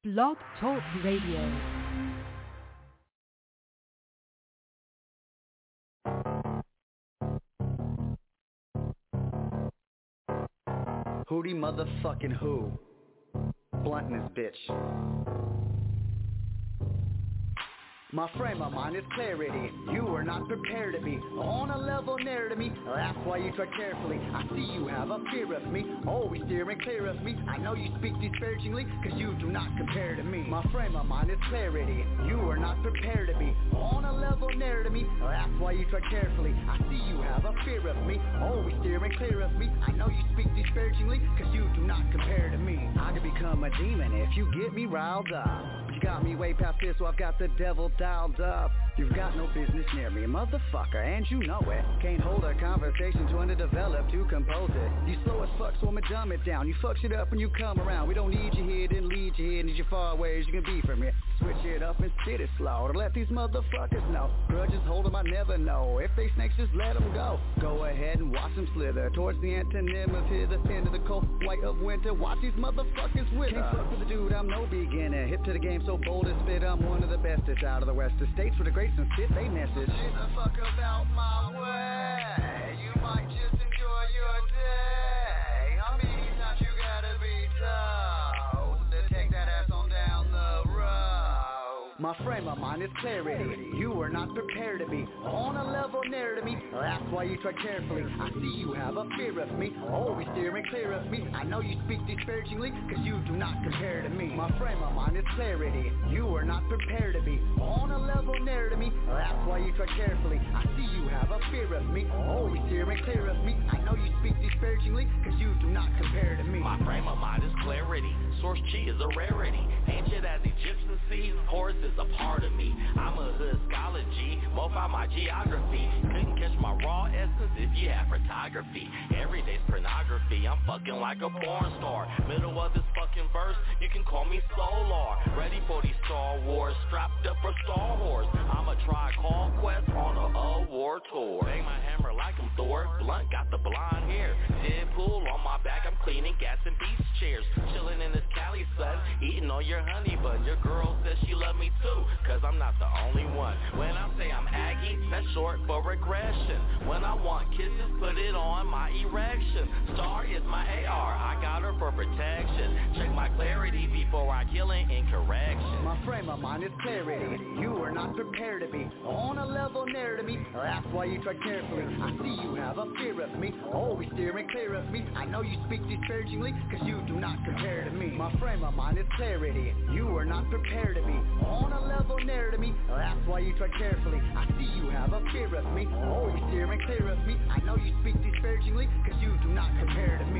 Blog Talk Radio. Hootie motherfucking who? Blunt in this bitch. My frame of mind is clarity. You are not prepared to be on a level nearer to me. That's why you tread carefully. I see you have a fear of me, always steering clear of me. I know you speak disparagingly, cause you do not compare to me. My frame of mind is clarity. You are not prepared to be on a level nearer to me. That's why you tread carefully. I see you have a fear of me, always steering clear of me. I know you speak disparagingly, cause you do not compare to me. I could become a demon if you get me riled up. You got me way past this, so I've got the devil dialed up. You've got no business near me, motherfucker, and you know it. Can't hold a conversation too underdeveloped to compose it. You slow as fuck, so I'ma dumb it down. You fuck shit up when you come around. We don't need you here, didn't lead you here. Need you far away as you can be from here. Switch it up and spit it slow to let these motherfuckers know. Grudges hold them, I never know. If they snakes, just let them go. Go ahead and watch them slither towards the antonym of here, the end of the cold white of winter. Watch these motherfuckers wither. Can't fuck with the dude, I'm no beginner. Hip to the game, so bold and spit. I'm one of the bestest out of the rest of states with the greats and spit they message. Get the fuck about my way. You might just enjoy your day. How many times you gotta be told to take that ass on down the road? My frame of mind is clarity. You are not prepared to be on a level nearer to me. That's why you tread carefully. I see you have a fear of me, always steering clear of me. I know you speak disparagingly, cause you do not compare to me. My frame of mind is clarity. You are not prepared to be on a level nearer to me. That's why you tread carefully. I see you have a fear of me, always steering clear of me. I know you speak disparagingly, cause you do not compare to me. My frame of mind is clarity. Source chi is a rarity. Ancient as Egyptian seas, Horus is a part of me. I'm a hood scholar G, modify my geography. Couldn't catch my raw essence if you have photography. Every day's pornography, I'm fucking like a porn star. Middle of this fucking verse, you can call me Solar. Ready for these Star Wars, strapped up for Star Wars. I'ma try Call Quest on a war tour. Bang my hammer like I'm Thor, Blunt got the blonde hair. Deadpool on my back, I'm cleaning gas and beach chairs. Chilling in this Cali sun, eating all your honey bun. Your girl says she love me too, cause I'm not the only one. When I say I'm Aggie, that's short for regression. When I want kisses, put it on my erection. Star is my AR, I got her for protection. Check my clarity before I kill an incorrection. My frame of mind is clarity. You are not prepared to be on a level nearer to me. That's why you tread carefully. I see you have a fear of me, always steering clear of me. I know you speak disparagingly, cause you do not compare to me. My frame of mind is clarity. You are not prepared to be on a level nearer to me. That's why you tread carefully. I see you have a fear of me, always steering clear of me. I know you speak disparagingly, cause you do not compare to me.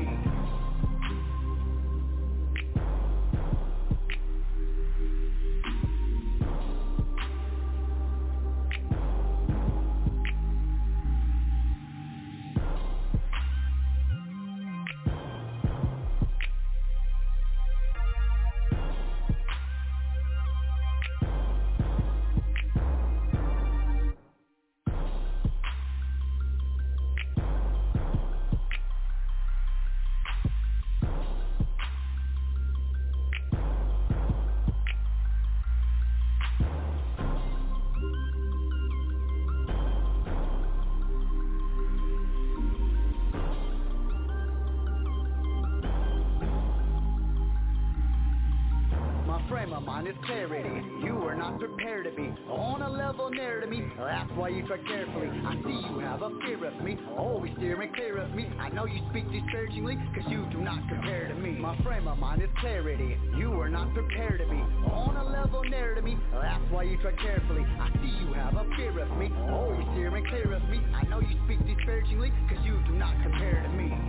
Is clarity. You are not prepared to be on a level nearer to me. That's why you tread carefully. I see you have a fear of me, always steering clear of me. I know you speak disparagingly, cause you do not compare to me. My frame of mind is clarity. You are not prepared to be on a level nearer to me. That's why you tread carefully. I see you have a fear of me, always steering clear of me. I know you speak disparagingly, cause you do not compare to me.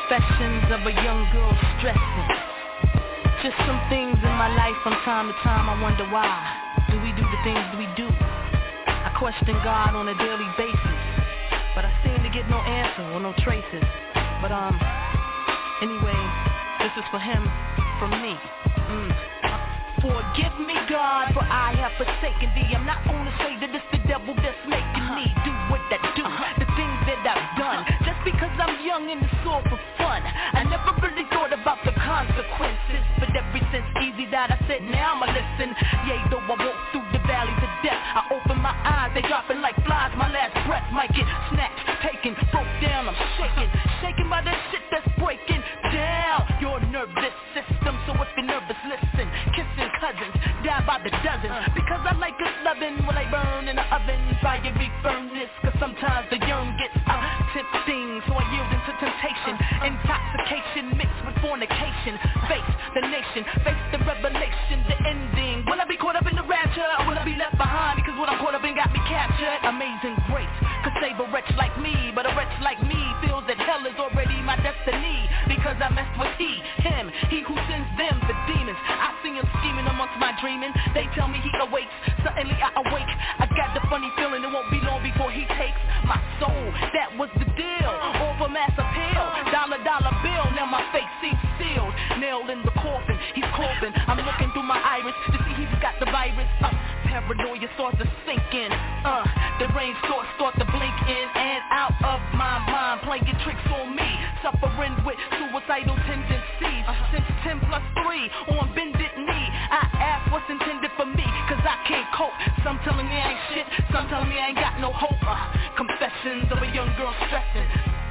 Confessions of a young girl stressing. Just some things in my life from time to time I wonder why. Do we do the things we do? I question God on a daily basis, but I seem to get no answer or no traces. But anyway, this is for him, from me. Forgive me, God, for I have forsaken thee. I'm not gonna say that it's the devil that's making me do what I do, the things that I've done, just because I'm young and it's all for fun. I never really thought about the consequences, but ever since Easy died, I said, now I'ma listen. Yea, though I walk through the valleys of death, I open my eyes, they dropping like flies. My last breath might get snatched, taken, broke down. I'm shaking by that shit that's breaking down your nervous system. So if you're nervous, listen. Kissing cousins, die by the dozen, because I like us loving when they burn in the oven. Fiery furnace, cause sometimes the young gets tempting, so I yield into temptation. Intoxication mixed with fornication. Face the nation, face the revelation, the ending. Will I be caught up in the rapture, or will I be left behind? Because what I'm caught up in got me captured. Amazing grace could save a wretch like me, but a wretch like me feels that hell is already my destiny, because I messed with him, he who sends them, the demons. I see him scheming amongst my dreaming. They tell me he awakes, suddenly I awake. I got the funny feeling it won't be long before he takes my soul. That was the deal, all for mass appeal. Dollar bill, now my fate seems sealed. Nailed in the coffin, he's coughing. I'm looking through my iris to see he's got the virus. Paranoia starts to sink in. The rain start to blink in and out of my mind, playing tricks on me, suffering with suicidal tendencies. Since 10 plus 3 on bended knee, I ask what's intended for me, cause I can't cope. Some telling me I ain't shit, some telling me I ain't got no hope. Confessions of a young girl stressing.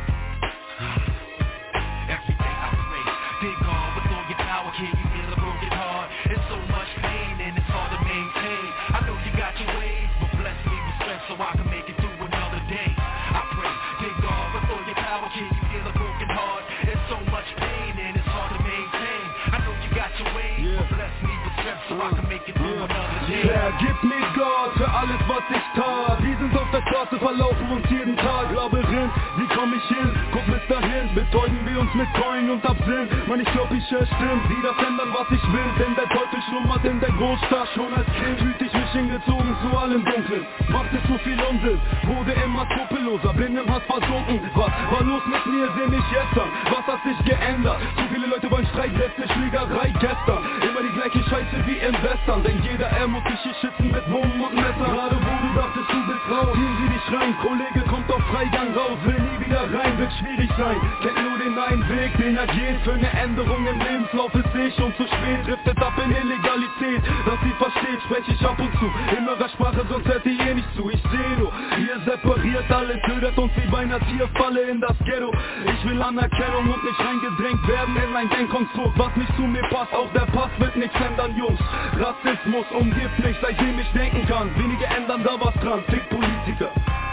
Every day I pray, dear God, with all your power, can you heal a broken heart? It's so much pain and it's hard to maintain. I know you got your ways, but bless me with strength so I can make it through another day. I pray, dear God, with all your power, can you heal a broken heart? It's so much pain and it's hard to maintain. I know you got your ways, but bless me with strength so I can make it through another day. Vergib mir Gott für alles, was ich tat. Die sind auf der Straße, verlaufen uns jeden Tag. Labyrinth, wie komm ich hin? Guck bis dahin, betäuben wir uns mit Coin und Absinth. Mann, ich glaub, ich höre Stimmen, die das ändern, was ich will. Denn der Teufel schlummert in der Großstadt. Schon als Kind fühlte ich mich hingezogen zu allem Dunklen. Machte zu viel Unsinn, wurde immer skrupelloser, bin im Hass versunken. Was war los mit mir, seh mich jetzt an. Was hat sich geändert? Zu viele Leute wollen Streitkräfte, Schlägerei gestern. Immer die gleiche Scheiße wie im Western. Denn jeder muss sich hier schützen mit Wummen und Messer. Gerade wo du dachtest, du bist raus, ziehen sie dich rein. Kollege kommt auf Freigang raus, will nie wieder rein, wird schwierig sein. Kennt nur den einen Weg, den er geht. Für eine Änderung im Lebenslauf ist eh schon zu spät. Driftet ab in Illegalität, dass sie versteht, spreche ich ab und zu in eurer Sprache, sonst hört ihr eh nicht zu. Ich seh nur, ihr separiert alles, ködert uns wie bei einer Tierfalle in das Ghetto. Ich will Anerkennung und nicht reingedrängt werden in ein Denkkonstrukt, was nicht zu mir passt. Auch der Pass wird nichts ändern, Jungs. Rassismus umgibt mich, seitdem ich denken kann. Wenige ändern da was dran, Fick Politiker.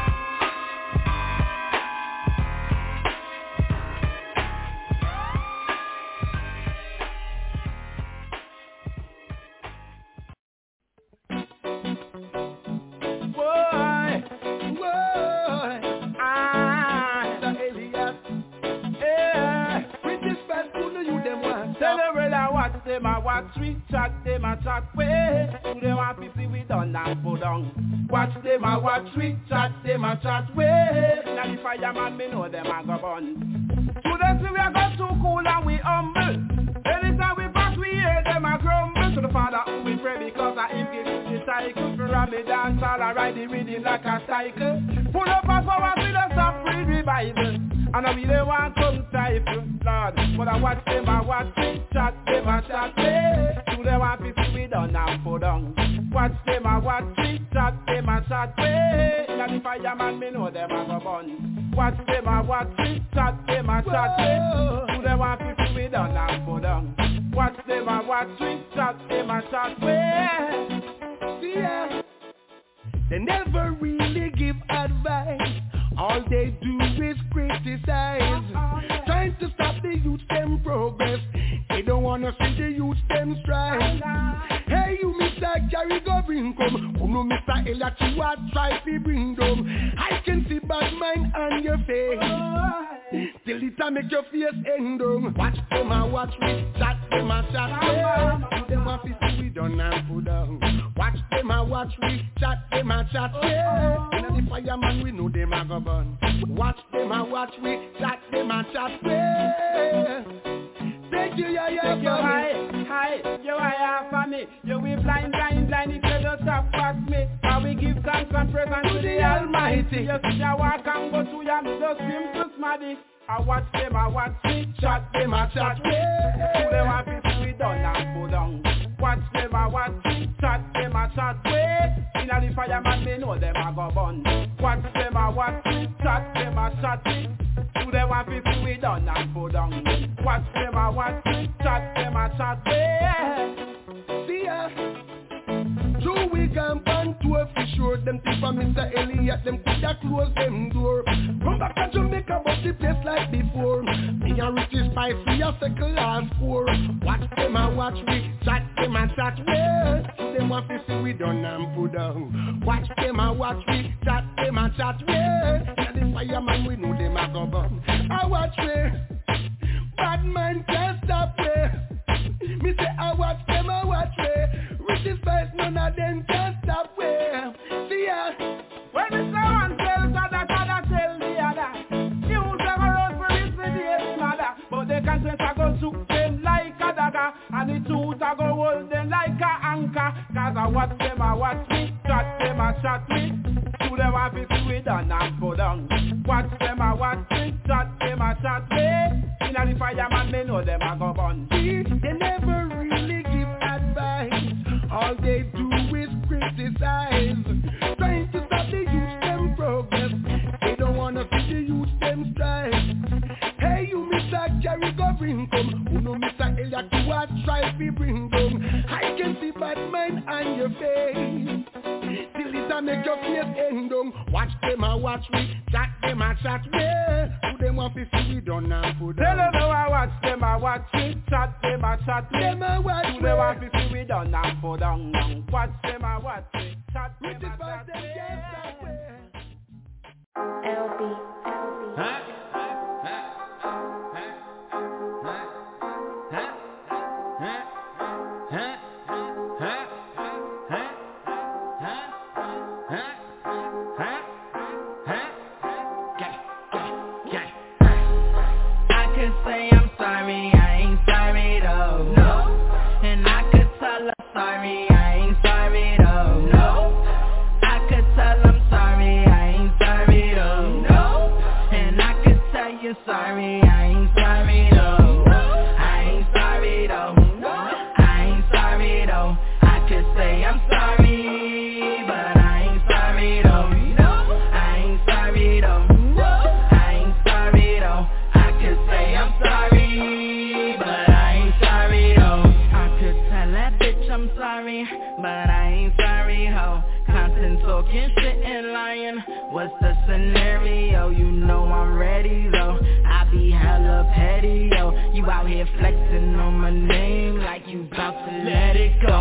Watch we chat, them a chat way. To them a pity we done and put down. Watch them a watch we chat, them a chat way. Now the fireman me know them a go burn. To them see we a go too cool and we humble. Anytime we pass we hear them a grumble. To the Father who we pray because I him give us the cycle. For a me dance all I ride the rhythm like a cycle. Pull up a power with us a free revival. And I really want come type, Lord. But I watch them, I watch it, chat them, I chat it. To them I people we done and put down. Watch them, I watch it, chat them, I chat it. Now the fireman me know them I go burn. Watch them, I watch it, chat them, I chat it. To them I people we done and put down. Watch them, I watch it, chat them, I chat it. Yeah. They never really give advice. All they do is criticize, trying to stop the youth them progress. They don't wanna see the youth them strive. Hey you Mr. Gary Govin come, who know Mr. Elliot you are try to bring them. I can see bad mind on your face. Till the time make your face end down. Watch them and watch me, chat them and chat me. Do them and see we done and put down. Watch them and watch me, chat them and chat me. Inna the fireman we know them a go burn. Watch them and watch me, chat them and chat me. Thank you, yeah, hi, you high for me. You we blind, if you don't stop past me. How we give thanks and praise unto the Almighty. You see ya walk and go to ya, just swim to smaddy. I watch them, I watch me, chat them, I chat me. Do them a piece we done and go down. Watch them, I watch me, chat them, I chat me. Inna the fireman, me know them a go burn. Watch them, I watch me, chat them, I chat me. Do them a piece we done and go down. Watch them, I watch me, chat them, I chat me. See ya. True we can pan to a fish road. Them think for Mr. Elliot, them coulda close them door. Come back to Jamaica but the place like before. Me and Richie Spice, we a second last score. Watch them and watch me, chat them and chat me. Them want to see we done and put down. Watch them and watch me, chat them and chat me. And the fireman we know them a go burn. I watch me, bad man can't stop me. Me say I watch them, I watch me. Richie Spice, none of them can stop me. See ya. When me say one tell Kada tell the other. You say go road for it for the mother. But the conscience a go shoot them like a dagger. And the truth a go hold them like a anchor. Cause I watch them, I watch me. Chat them, I chat me. Do them a fist we done and go down. Watch them, I watch me. Chat them, I chat me. Inna the fireman, me know them a go burn. They never really give advice. All they do is criticize. Trying to stop the youth them progress. They don't wanna see the youth them strive. Hey you Mr. Jerry go bring come. Who know Mr. Elliot to what try to bring them. I can see bad mind on your face. Till it a make your face end down. Watch them and watch me. Chat them and chat me. Who them want to see we done and put down. Tell them I watch them, I watch me. Chat them, I chat me. Them I watch me. Who them want to see we done and put down. Watch them, I watch me. Chat them, I chat me. LB. Sorry, I ain't sorry though. I ain't sorry though. I ain't sorry though. I could say I'm sorry, but I ain't sorry though. I ain't sorry though. I ain't sorry though. I could say I'm sorry, but I ain't sorry though. I could tell that bitch I'm sorry, but I ain't sorry ho. Constant talking shit and lying. What's the scenario? You know I'm ready though. I be hella petty, yo. You out here flexing on my name like you bout to let it go.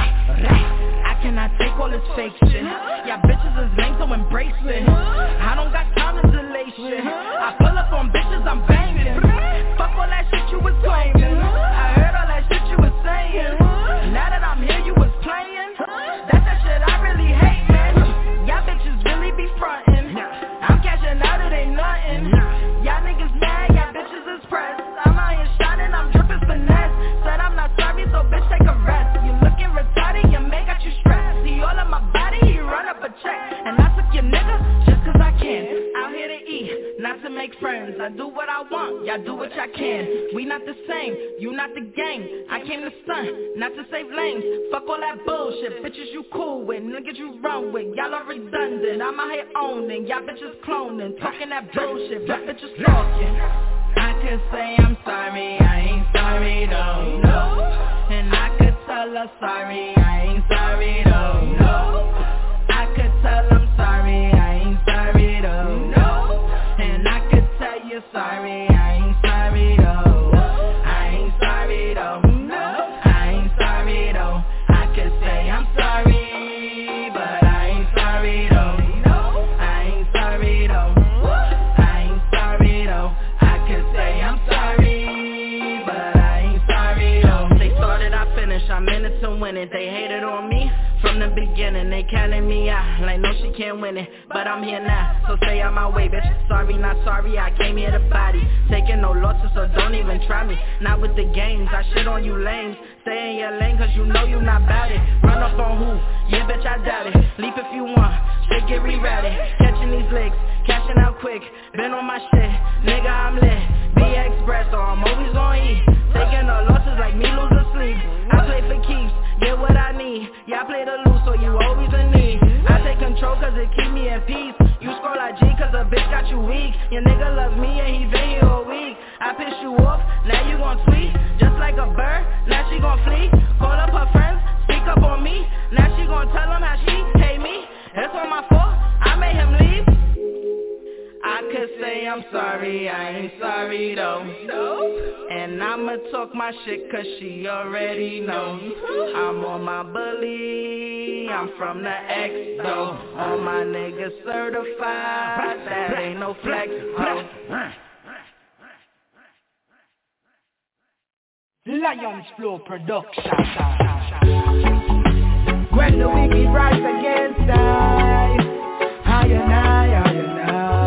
I cannot take all this fake shit. Yeah, bitches is lame, so embrace it. I don't got time to delay shit. I pull up on bitches, I'm banging. Fuck all that shit you was claiming. I heard all that shit you was saying. Now that I'm here, you was playing. That's that shit I really hate, man. Y'all bitches really be frontin'. I'm cashing out, it ain't nothing. Y'all niggas mad, y'all bitches is pressed. I'm out here shining, I'm drippin' finesse. Said I'm not sorry, so bitch take a rest. You looking retarded, your man got you stressed. See all of my body, he run up a check. And I took your nigga, just cause I can. Out here to eat, not to make friends. I do what I want, y'all do what y'all can. We not the same, you not the gang. I came to stunt, not to save lanes. Fuck all that bullshit, bitches you cool with, niggas you run with. Y'all are redundant, I'm out here owning. Y'all bitches cloning, talking that bullshit, y'all bitches talking. I could say I'm sorry, I ain't sorry though. And I could tell her sorry, I ain't sorry though. I could tell I'm sorry, I ain't sorry though. And I could tell you sorry, I ain't sorry though. I ain't sorry though. I ain't sorry though. I could say I'm sorry, but I ain't sorry though. I ain't sorry though. I ain't sorry though. I'm in it to win it. They hated on me from the beginning. They counted me out, like no she can't win it. But I'm here now, so stay out my way, bitch. Sorry, not sorry, I came here to body. Taking no losses, so don't even try me. Not with the games, I shit on you lames. Stay in your lane, cause you know you not bout it. Run up on who? Yeah, bitch, I doubt it. Leap if you want, shit get rerouted. Catching these licks, cashing out quick. Been on my shit, nigga, I'm lit. Be express, so I'm always on E. Taking no losses like me losing sleep. I play for keeps, get what I need. Yeah, I play the loose, so you always in need. I take control cause it keep me in peace. You scroll like G cause a bitch got you weak. Your nigga love me and he been here all week. I piss you off, now you gon' tweet. Just like a bird, now she gon' flee. Call up her friends, speak up on me. Now she gon' tell them how she hate me. It's all my fault, I made him leave. I could say I'm sorry, I ain't sorry though. And I'ma talk my shit cause she already knows. I'm on my bully, I'm from the X though. All my niggas certified, that ain't no flex ho. Lions Flow Production. When the wicked rise against I and I.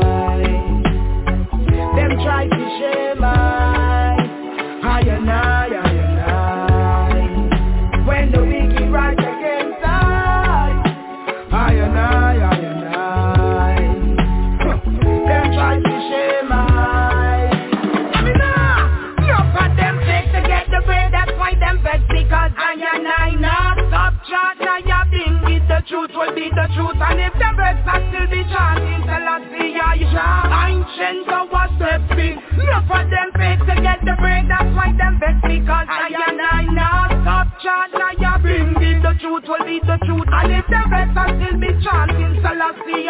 Them try to shame I and I. When the wicked rise against I and I. Them try to shame I mean, enough of them fake to get the bread. That's why them vex because I and I now stop chat. I bring it, the truth will be the truth. And if them vex I still be chanting till I see I ancient so what's the big. Enough of them fake to get the bread. That's why them vex because I and I now stop chat. I bring it, the truth will be the truth. And if them vex I still be chanting till I see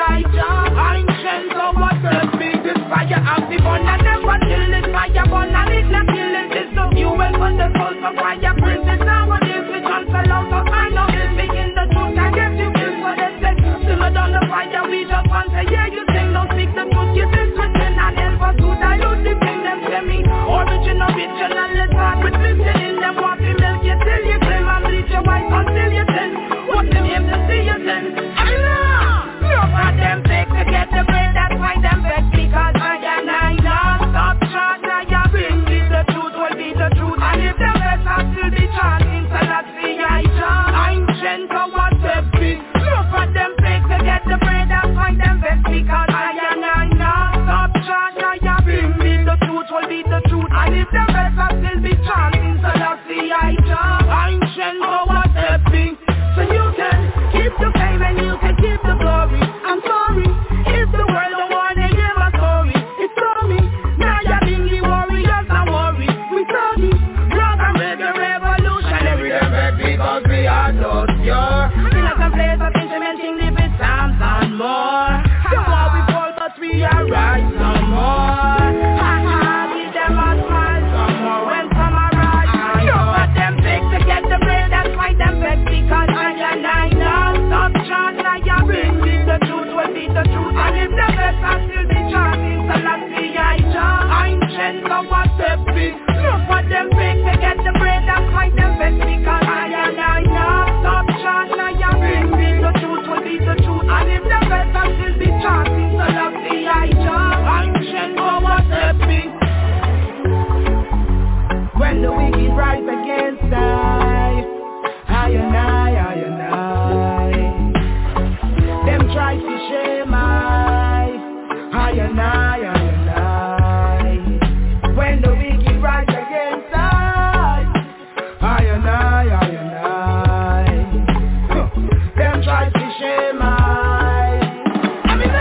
ancient so what's the big. This fire out the bun and never kill it. Fire bun and it not kill it. This no fuel for the soul of fire. Prince it nowadays we cancel out of I know this begin the truth. I guess you feel for the sex. Still on the fire we just want to hear you sing. Don't speak the truth, you this written and help us to dilute the thing them semi. Original, let's start with listening. Them want to milk you till you claim and bleach your white until you send. What them aim to see you send. I know, enough of them fake to get the bread. That's why them vex because I and I now stop chat. I bring it, the truth will be the truth. And if them vex I still be chanting till I see I'm gentle, what's the big. Enough of them fake to get the bread. That's why them vex because I and I now stop chat. I bring me the truth will be the truth. And if the rest I still be chanting till I see I'm gentle, what's the big. So you can keep the fame and you can keep the glory. I'm sorry if the world don't wanna hear my story. It's for me, now you're being the warriors, not worry. We saw this rock and reggae revolution. Every day back because we are those pure. Still like some place of implementing different sounds and more. The more we fall but we are rise some more. Ha ha, give them a smile some more when some arise. Enough of them fake to get the bread. That's why them vex because I and I now stop chat. I bring it, the truth will be the truth. And if the best I still be chanting till I see I'm gentle, what's the big. Enough of them fake to get the bread. That's why them vex because I and I now stop chat. I bring it, the truth will be the truth. And if the best I still be chanting till I see I'm gentle, what's the big. When the wicked rise against I and I. Them try to shame I and I. When the wicked rise against I and I. Them try to shame I mean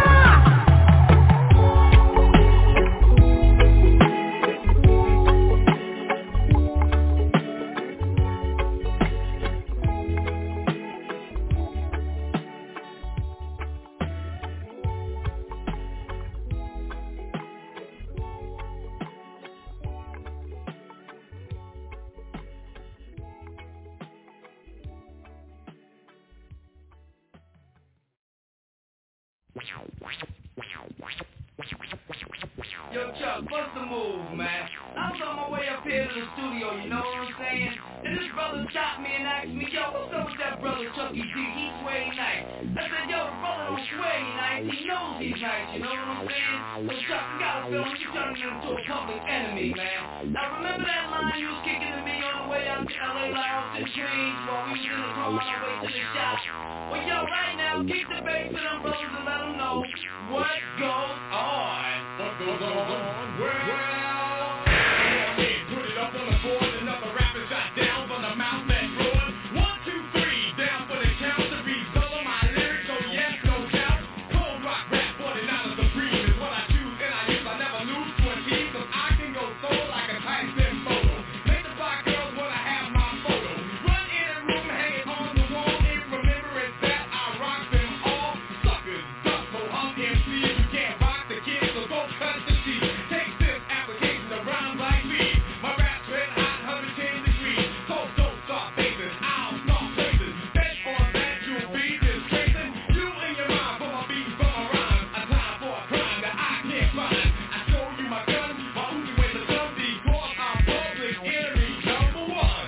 Yo, Chuck, what's the move, man? I was on my way up here to the studio, you know what I'm saying? And this brother stopped me and asked me, yo, what's up with that brother Chucky D? He sway nice. I said, yo, the brother don't sway nice, he knows he's nice, you know what I'm saying? So Chuck, you gotta feel him, you turning him into a public enemy, man. Now remember that line you was kicking to me on the way out to LA Lounge and Dreams while we was in the car on our way to the shop? Well, yo, right now, kick the bass to them brothers and let them know what goes on. What goes on? Well, put it up on the board, another rapper shot down from the mouth that roared. 1, 2, 3, down for the count to be solo my lyrics, so yes, no doubt. Cold rock rap, 49 supreme is what I choose and I use. I never lose to a team, cause I can go solo like a Tyson photo. Make the black girls wanna have my photo. Run in a room, hang it on the wall in remembrance that I rock them all. Suckers, duck, so hum MCs, you can't rock the kids, so go cut the sheet. Take this application to rhyme like me. My rap's red hot, 110 degrees. Cold don't start faces, I'll start places. Bet on that you'll be disgracing. You in your mind for my beats, for my rhymes. A time for a crime that I can't find. I show you my gun, my Uzi with the thumb, because I'm public enemy number one.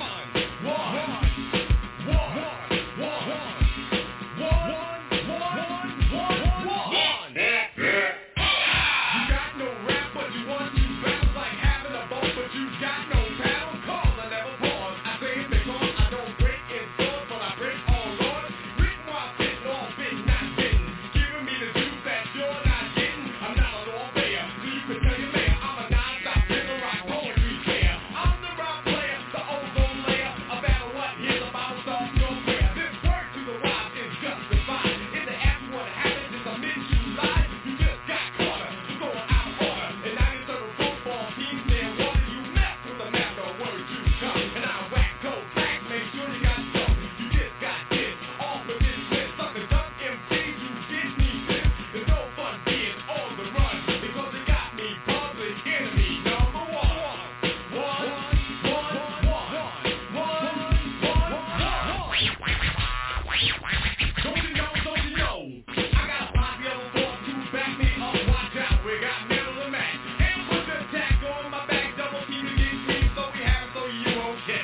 You got no rap, but you want to bounce like having a boat, but you got no paddle. Cause I never pause. I say it because I don't break in stores, but I break all lords. Written while sitting, all bitten, not bitten. Giving me the juice that you're not getting. I'm not a law player, so you can tell your mayor I'm a non-stop killer rock poetry player. I'm the rock player, the ozone layer. A battle what? Here's a bounce off your prayer. This word to the wise is justified. If they ask what happened, it's a mid-shoe lie. You just got caught, you going out of order. And now you serve football teams there. What do you mess with the master word you come? And I whack cold back, make sure you got stuff. You just got this, off with this list. Sucker duck MCs, you get me this. There's no fun being on the run, because it got me public enemy number one. Don't you know? I got a posse of four to back me up. Watch out, we got middle of the match. And put the attack on my back, double team to get me, so we have it, so you won't catch.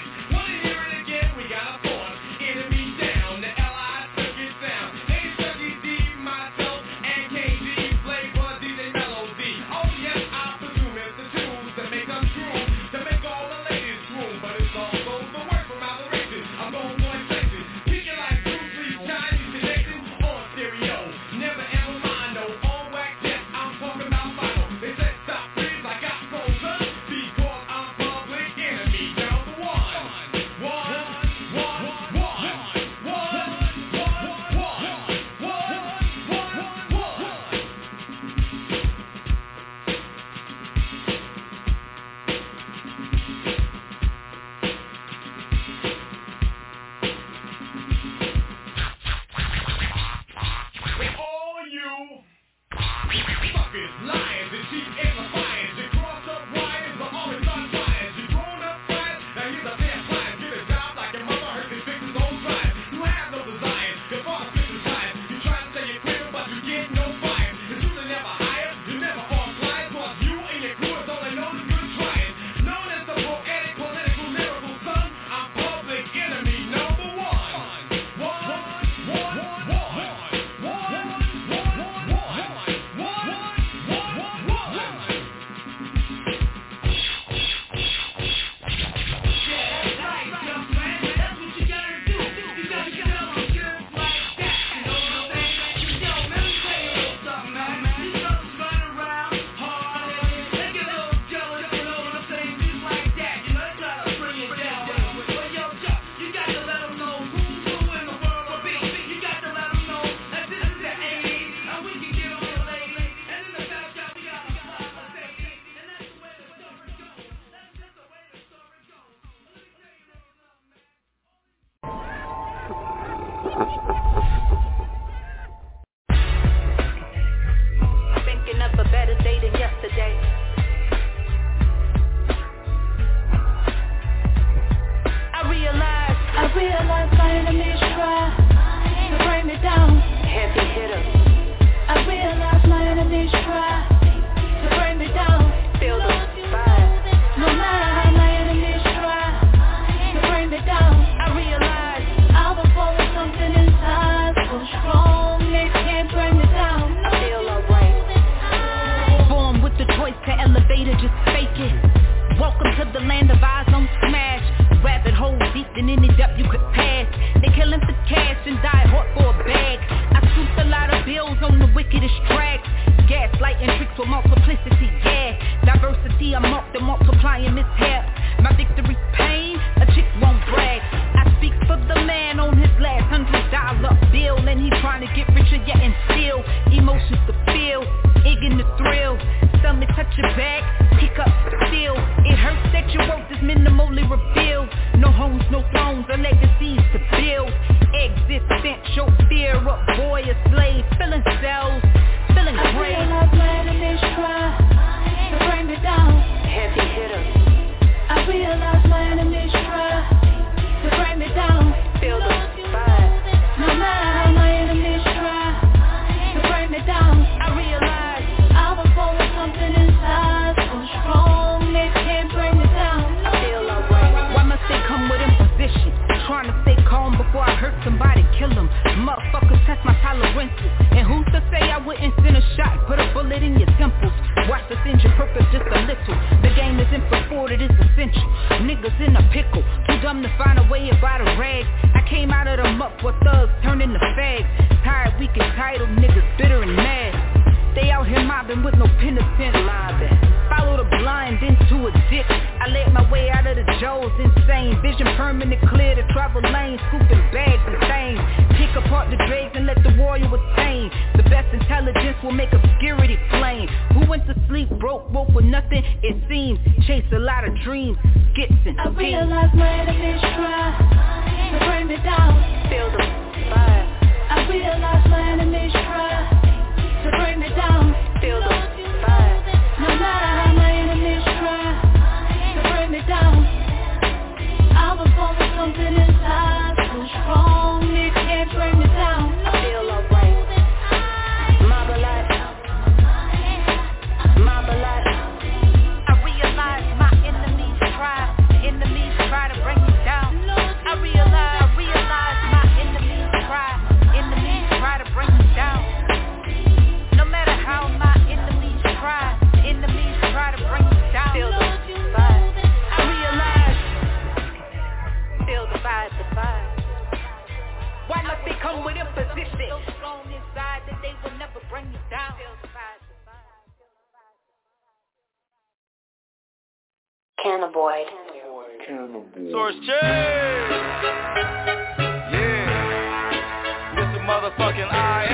revealed. No homes, no thrones, or legacies to build. Existential fear of boy or slave. Filling cells, feeling great. I realize my enemies try to bring me down. Heavy hitter. I realize my enemies try to bring me down. Feel the vibe. No matter how my enemies try to bring me down, I realize I was born with something inside so strong they can't bring me down. I feel alright. Why must they come with imposition? Trying to stay calm before I hurt somebody, kill them. Motherfuckers test my tolerances. And who's to say I wouldn't send a shot, put a bullet in your temples? Watch the singe your purpose just a little. The game isn't for sport, it is essential. Niggas in a pickle, too dumb to find a way about a rag. I came out of the muck where thugs turned into fags. Tired, weak, entitled, niggas bitter and mad. They out here mobbing with no penitent mobbing. Follow the blind into a ditch. I led my way out of the Joes, insane. Vision permanent, clear the travel lane. Scooping bags and things. Pick apart the dregs and let the warrior attain. The best intelligence will make obscurity plain. Who went to sleep broke, woke with nothing, it seems. Chase a lot of dreams, skits and I realize my enemies try to bring me down. Feel the vibe. I realize my enemies try to bring me down. Feel the vibe. No matter how my enemies try to bring me down, I was born with something inside so strong it can't bring me down. I feel alright. Mob alive. Mob alive. I realize my enemies try to bring me down. I realize my enemies try to bring me down. No matter how my enemies try to bring me down. Feel the vibe. I realize. Feel the vibe, Why must they come with imposition? So strong inside that they will never bring me down. Feel the vibe, Cannabinoid. Source J. Yeah. It's a motherfucking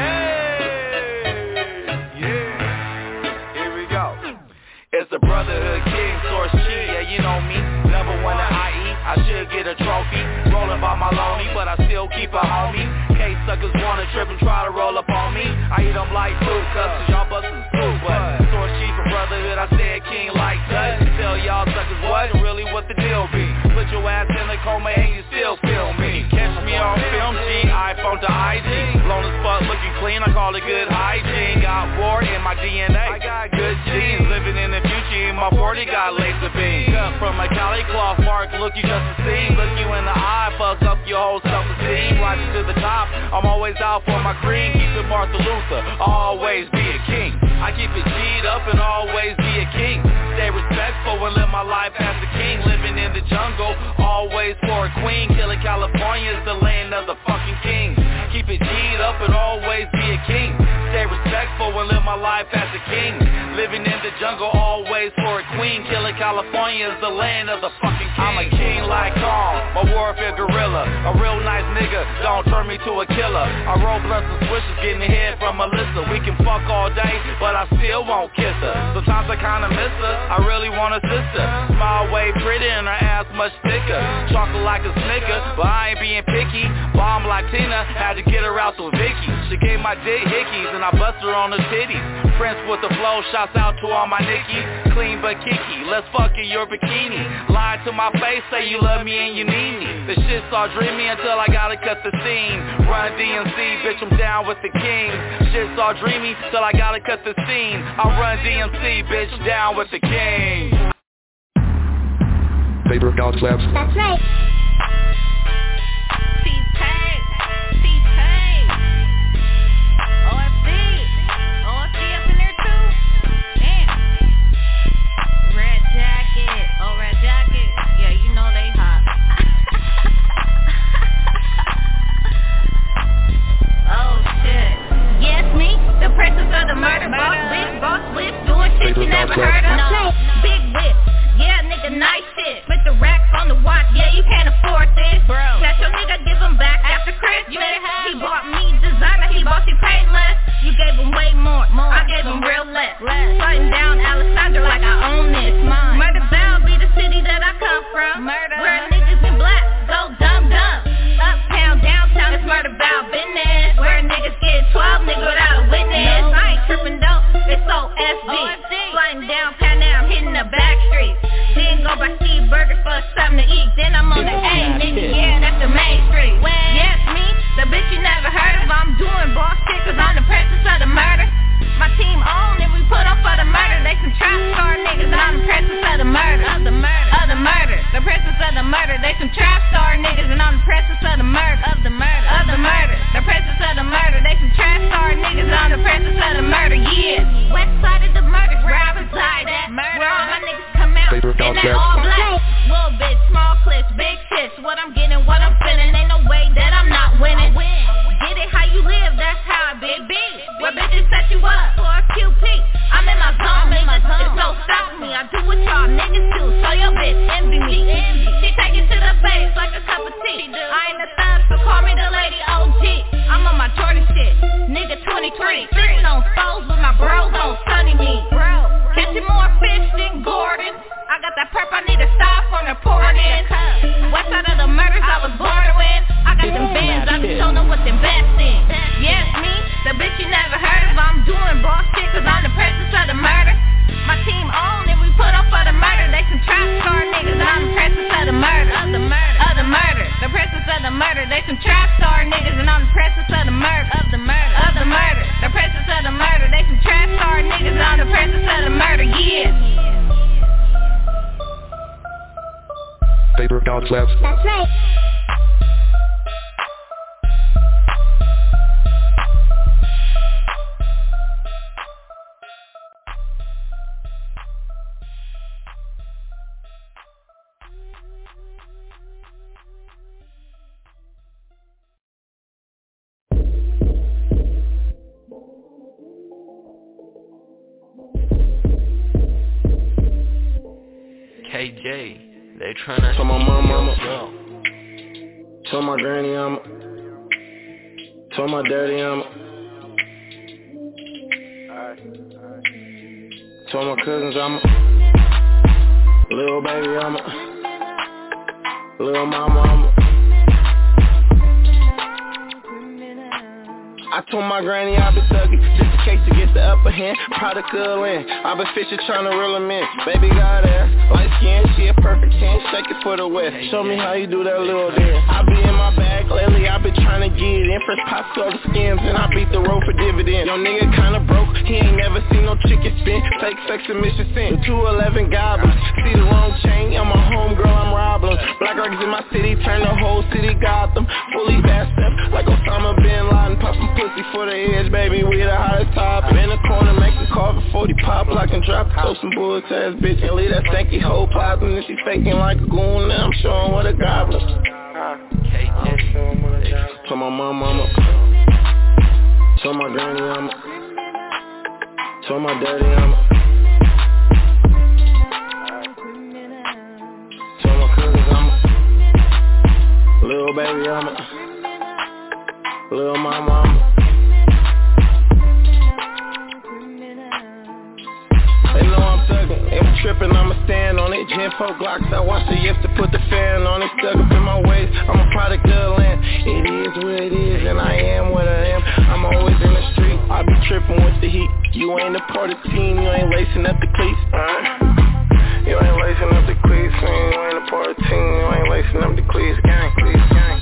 Here we go. It's the Brotherhood King, Source G. Yeah, you know me. Number one at IE. I should get a trophy. Rolling by my lonely, but I still keep a homie. Case suckers wanna trip and try to roll up on me. I eat them like food, cause y'all busters food. But Source G for Brotherhood, I said king like that. Tell y'all suckers what and really what the deal be. Put your ass in a coma and you still feel me. Catch me on film G, iPhone to IG. Blown as fuck, looking clean, I call it good hygiene. Got war in my DNA, I got good genes. Living in the future, in my 40 got laser beam. Cut from a Cali cloth mark, look you just a scene. Look you in the eye, fuck up your whole self-esteem. Rising to the top, I'm always out for my cream. Keep it Martha Luther, always be a king. I keep it G'd up and always be a king. Stay respectful and live my life as a king. Living in the jungle, always for a queen. Killing California is the land of the fucking kings. Keep it G'd up and always be a king. Stay respectful and live my life as a king. Living in the jungle, always for a queen. Killing California is the land of the fucking king. I'm a king like Kong, my warfare gorilla. A real nice nigga, don't turn me to a killer. I roll blunts and swishes, getting head from Melissa. We can fuck all day, but I still won't kiss her. Sometimes I kinda miss her, I really want a sister. Smile way pretty and her ass much thicker. Chocolate like a Snicker, but I ain't being picky. Bomb like Tina, had to get her out to Vicky. She gave my dick hickeys and I bust her on the titties. Prince with the flow, shouts out to all my Nickies. Clean but kiki, let's fuck in your bikini. Lie to my face, say you love me and you need me. The shit start dreamy until I gotta cut the scene. Run DMC, bitch, I'm down with the king. Shit start dreamy till I gotta cut the scene. I run DMC, bitch, down with the king. Favorite God's Labs. That's right. Shit you never heard of. No. Big whip, yeah nigga, nice shit. Put the racks on the watch, yeah you can't afford this. Yeah, that's the main street. Yes, me, the bitch you never heard of. I'm doing boss shit cause I'm the princess of the murder. My team on and we put up for the murder. They some trap star niggas and I'm the princess of the murder. Of the murder. The princess of the murder. They some trap star niggas and I'm the princess of the murder. Of the murder. The princess of the murder. They some trap star niggas and I'm the princess of the murder. Yeah. West side of the murder. Where I reside at. Where all my niggas come out. And they all black. Little bitch, small clips, big tits. What I'm getting, what I'm feeling. Ain't no way that I'm not winning. Get it how you live, that's how I be. Where bitches set you up for a QP. I'm in my zone, it's no stopping me. I do what y'all niggas do, so your bitch envy me. She take it to the face like a cup of tea. I ain't a thug, so call me the lady OG. I'm on my Jordan shit, nigga 2020. Sitting on foes with my bros on sunny me. Catching more fish than Gordon. I got that perp, I need to stop on reporting. West side of the murders I was born with. I got them bands, I just don't know what to invest in. Yes, me, the bitch you never heard of. I'm doing boss shit cause I'm the princess of the murder. My team on and we put up for the murder. They some trap star niggas and I'm the princess of the murder. Of the murder. The princess of the murder. They some trap star niggas and I'm the princess of the murder. Of the murder. The princess of the murder. They some trap star niggas and I'm the princess of the murder. Yeah. Paper Dogs Labs. That's right. KJ. They tryna tell my mama, tell my granny I'm, tell my daddy I'm, tell my cousins I'm, little baby I'm, little mama I'm. I told my granny I been thugging, just in case to get the upper hand. Product of land, I been fishing trying to reel him in. Baby got ass, light skin, she a perfect 10. Shake it for the west, show me how you do that little dance. I be in my bag lately, I been trying to get in. Fresh pops all the skins, and I beat the road for dividends. Yo nigga kinda broke, he ain't never seen no chicken spin. Fake sex and mission sin, the 211 goblins. See the wrong chain, on my homegirl I'm robbing. Black records in my city, turn the whole city Gotham. Fully fast up, like Osama Bin Laden. Poppin' pussy for the edge, baby, we the hottest top. In the corner, make a call before he pop, lock and drop. Throw some bullets ass bitch and leave that stanky hoe poppin'. And she faking like a goon, and I'm showing what a goblin. Tell my mama, tell my granny I'm, tell my daddy I'm, tell my cousins I'm, little baby I'm, little mama I'm. They know I'm thuggin', if I'm trippin', I'ma stand on it. Gen 4 Glocks, I watch the yips to put the fan on it. Stuck up in my waist, I'm a product of the land. It is what it is, and I am what I am. I'm always in the street, I be trippin' with the heat. You ain't a part of the team, you ain't lacing up the cleats. You ain't lacing up the cleats, you ain't a part of the team, you ain't lacing up the cleats. Gang, cleats, gang.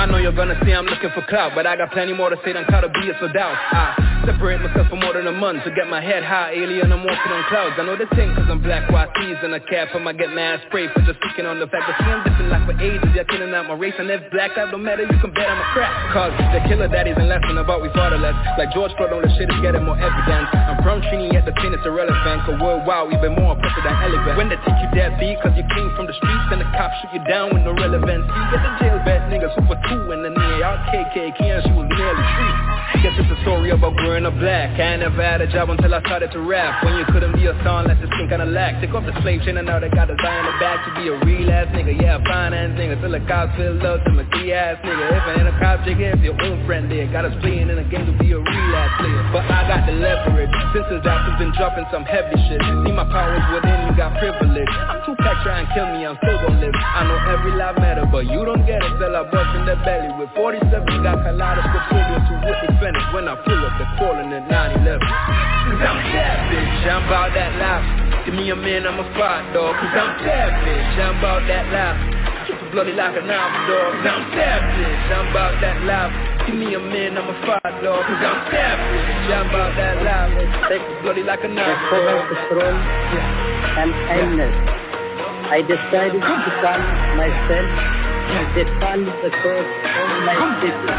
know you're gonna say I'm looking for clout, but I got plenty more to say than clout to be it, so doubt. I separate myself for more than a month to get my head high, alien, I'm walking on clouds. I know the thing cause I'm black, white tees and a cap, I might get mad spray for just speaking on the fact that see I'm different like for ages, you're killing out my race, and if black lives don't matter, you can bet I'm a crap. Cause the killer daddies and lesson about we fatherless, like George Floyd on the shit is getting more evidence. I'm from Trini at the pin, it's irrelevant, cause worldwide we've been more oppressive than elephant. When they teach you that beat, cause you came from the streets, and the cops shoot you down with no relevance. You get the jail bad niggas who for two in the knee, y'all KKK and she was nearly street. Guess it's a story about growing up black. I ain't never had a job until I started to rap. When you couldn't be a song, let the skin kinda lack. Take off the slave chain and now they got a die in the back. To be a real ass nigga, yeah, a fine ass nigga. Till the cops feel love to my key ass nigga. If I ain't a cop, jigga, if your own friend there. Got us playing in a game to be a real ass player. But I got the leverage. Since the doctor's been dropping some heavy shit. See my powers within me, got privilege. I'm too packed, try and kill me, I'm still gon' live. I know every life matter, but you don't get it. Till I bust in the belly with 47, got kaleidoscope studios to whip the finish. When I pull up, they're calling it 9-11. Cause I'm that bitch, I'm about that life. Give me a man, I'm a fight dog. Cause I'm that bitch, I'm about that life. Keep it bloody like a knife dog. Cause I'm that bitch, I'm about that life. Give me a man, I'm a fight dog. Cause I'm that bitch, I'm about that life. Take it bloody like a knife dog. And kindness. I decided to become myself. The sun, the coast, all my city.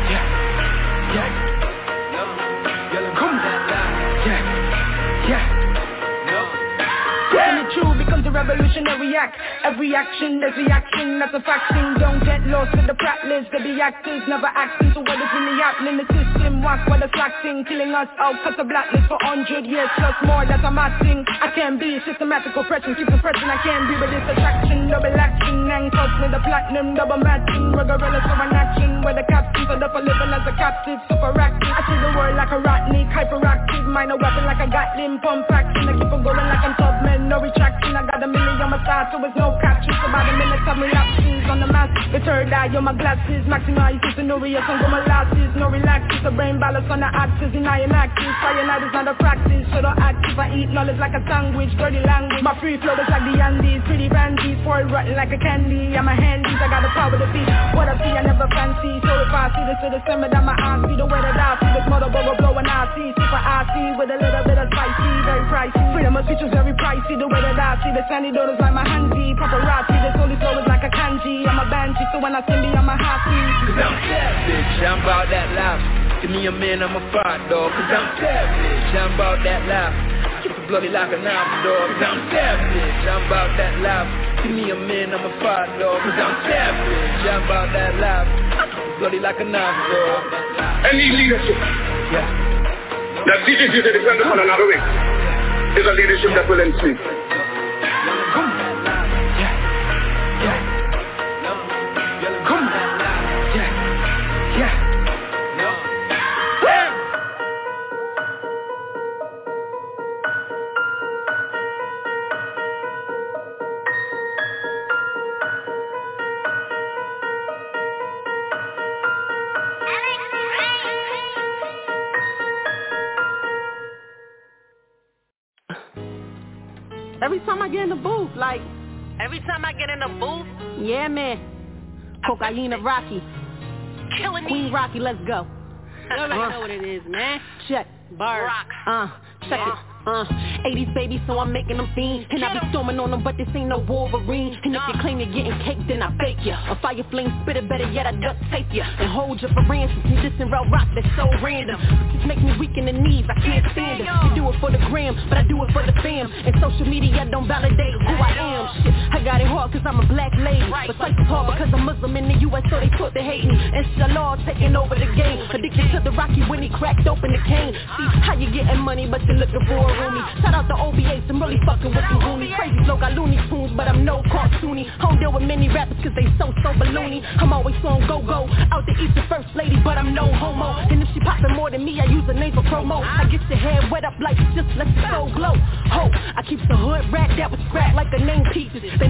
And the truth becomes a revolutionary act. Every action, there's reaction, that's a faction. Don't get lost in the practice. They be actors, never acting. So what is really happening? The system walk while the slacking, killing us out, cut the blacklist for 100 years plus more. That's a mad thing. I can't be systematic oppression, keep suppressing. I can't be with this attraction, double action, handcuffs with the platinum, double matching. We're gorillas for an action, where the captains are for living as a captive, super active. I see the world like a ratnik, hyperactive, mind a weapon like a Gatling, pump action. I keep on going like I'm Tubman, no retraction. I got a million on my side, so it's no captions. About a minute of relapses on the mask. The third eye on my glasses, maximize the scenario, some go my lasses. No relaxes, the brain balance on the axis. In I am active, cyanide is not a practice. So don't act if I eat knowledge like a sandwich. Dirty language, my free flow is like the Andes. Pretty bandies, spoiled rotten like a candy. I'm a handies, I got the power to beat. What I see, I never fancy. So if I see this to the summer, that my eyes see the way that I see. This mother bubble blowing I see. Super icy with a little bit of spicy, very pricey. Freedom of speech is very pricey. The way that I see the sandy daughters like my handy. Paparazzi, this holy flow is like a kanji. I'm a banshee, so when I send me, I'm a happy. Cause I'm that bitch, I'm about that life. Give me a man, I'm a fight dog. Cause I'm that bitch, I'm about that life. Keep it bloody like a knife dog. Cause I'm that bitch, I'm about that life. Give me a man, I'm a fight dog. Cause I'm that bitch, I'm about that life. Keep it bloody like a knife dog. Any leadership that teaches you to depend upon another way is a leadership that will enslave. Every time I get in the booth, like... Every time I get in the booth? Yeah, man. Cocaine Rocky. Killing me. Queen Rocky, let's go. You already know what it is, man. Check. Bars. Check it. 80s baby, so I'm making them fiend. And I be storming on them, but this ain't no Wolverine. And if you claim you're getting cake, then I fake ya. A fire flame spitter, better yet I duct tape ya. And hold you for ransom. See this in real rock, that's so random. Just make me weak in the knees, I can't stand it. You do it for the gram, but I do it for the fam. And social media don't validate who I am. Shit, I got it hard cause I'm a black lady. But life is hard because I'm Muslim in the US, so they taught to hate me. And the law taking over the game. Addicted to the Rocky when he cracked open the cane. See, how you getting money, but you're looking for a roomie. Shout out to OBAs, I'm really fucking with the Goonies. Crazy bloke, got Looney Tunes, but I'm no cartoony. I don't deal with many rappers cause they so balloony. I'm always on go-go, out to eat the first lady, but I'm no homo. And if she poppin' more than me, I use a name for promo. I get your head wet up like just let the soul glow. Ho, I keep the hood rat that was scrapped like a name Peaches. They mad I'm in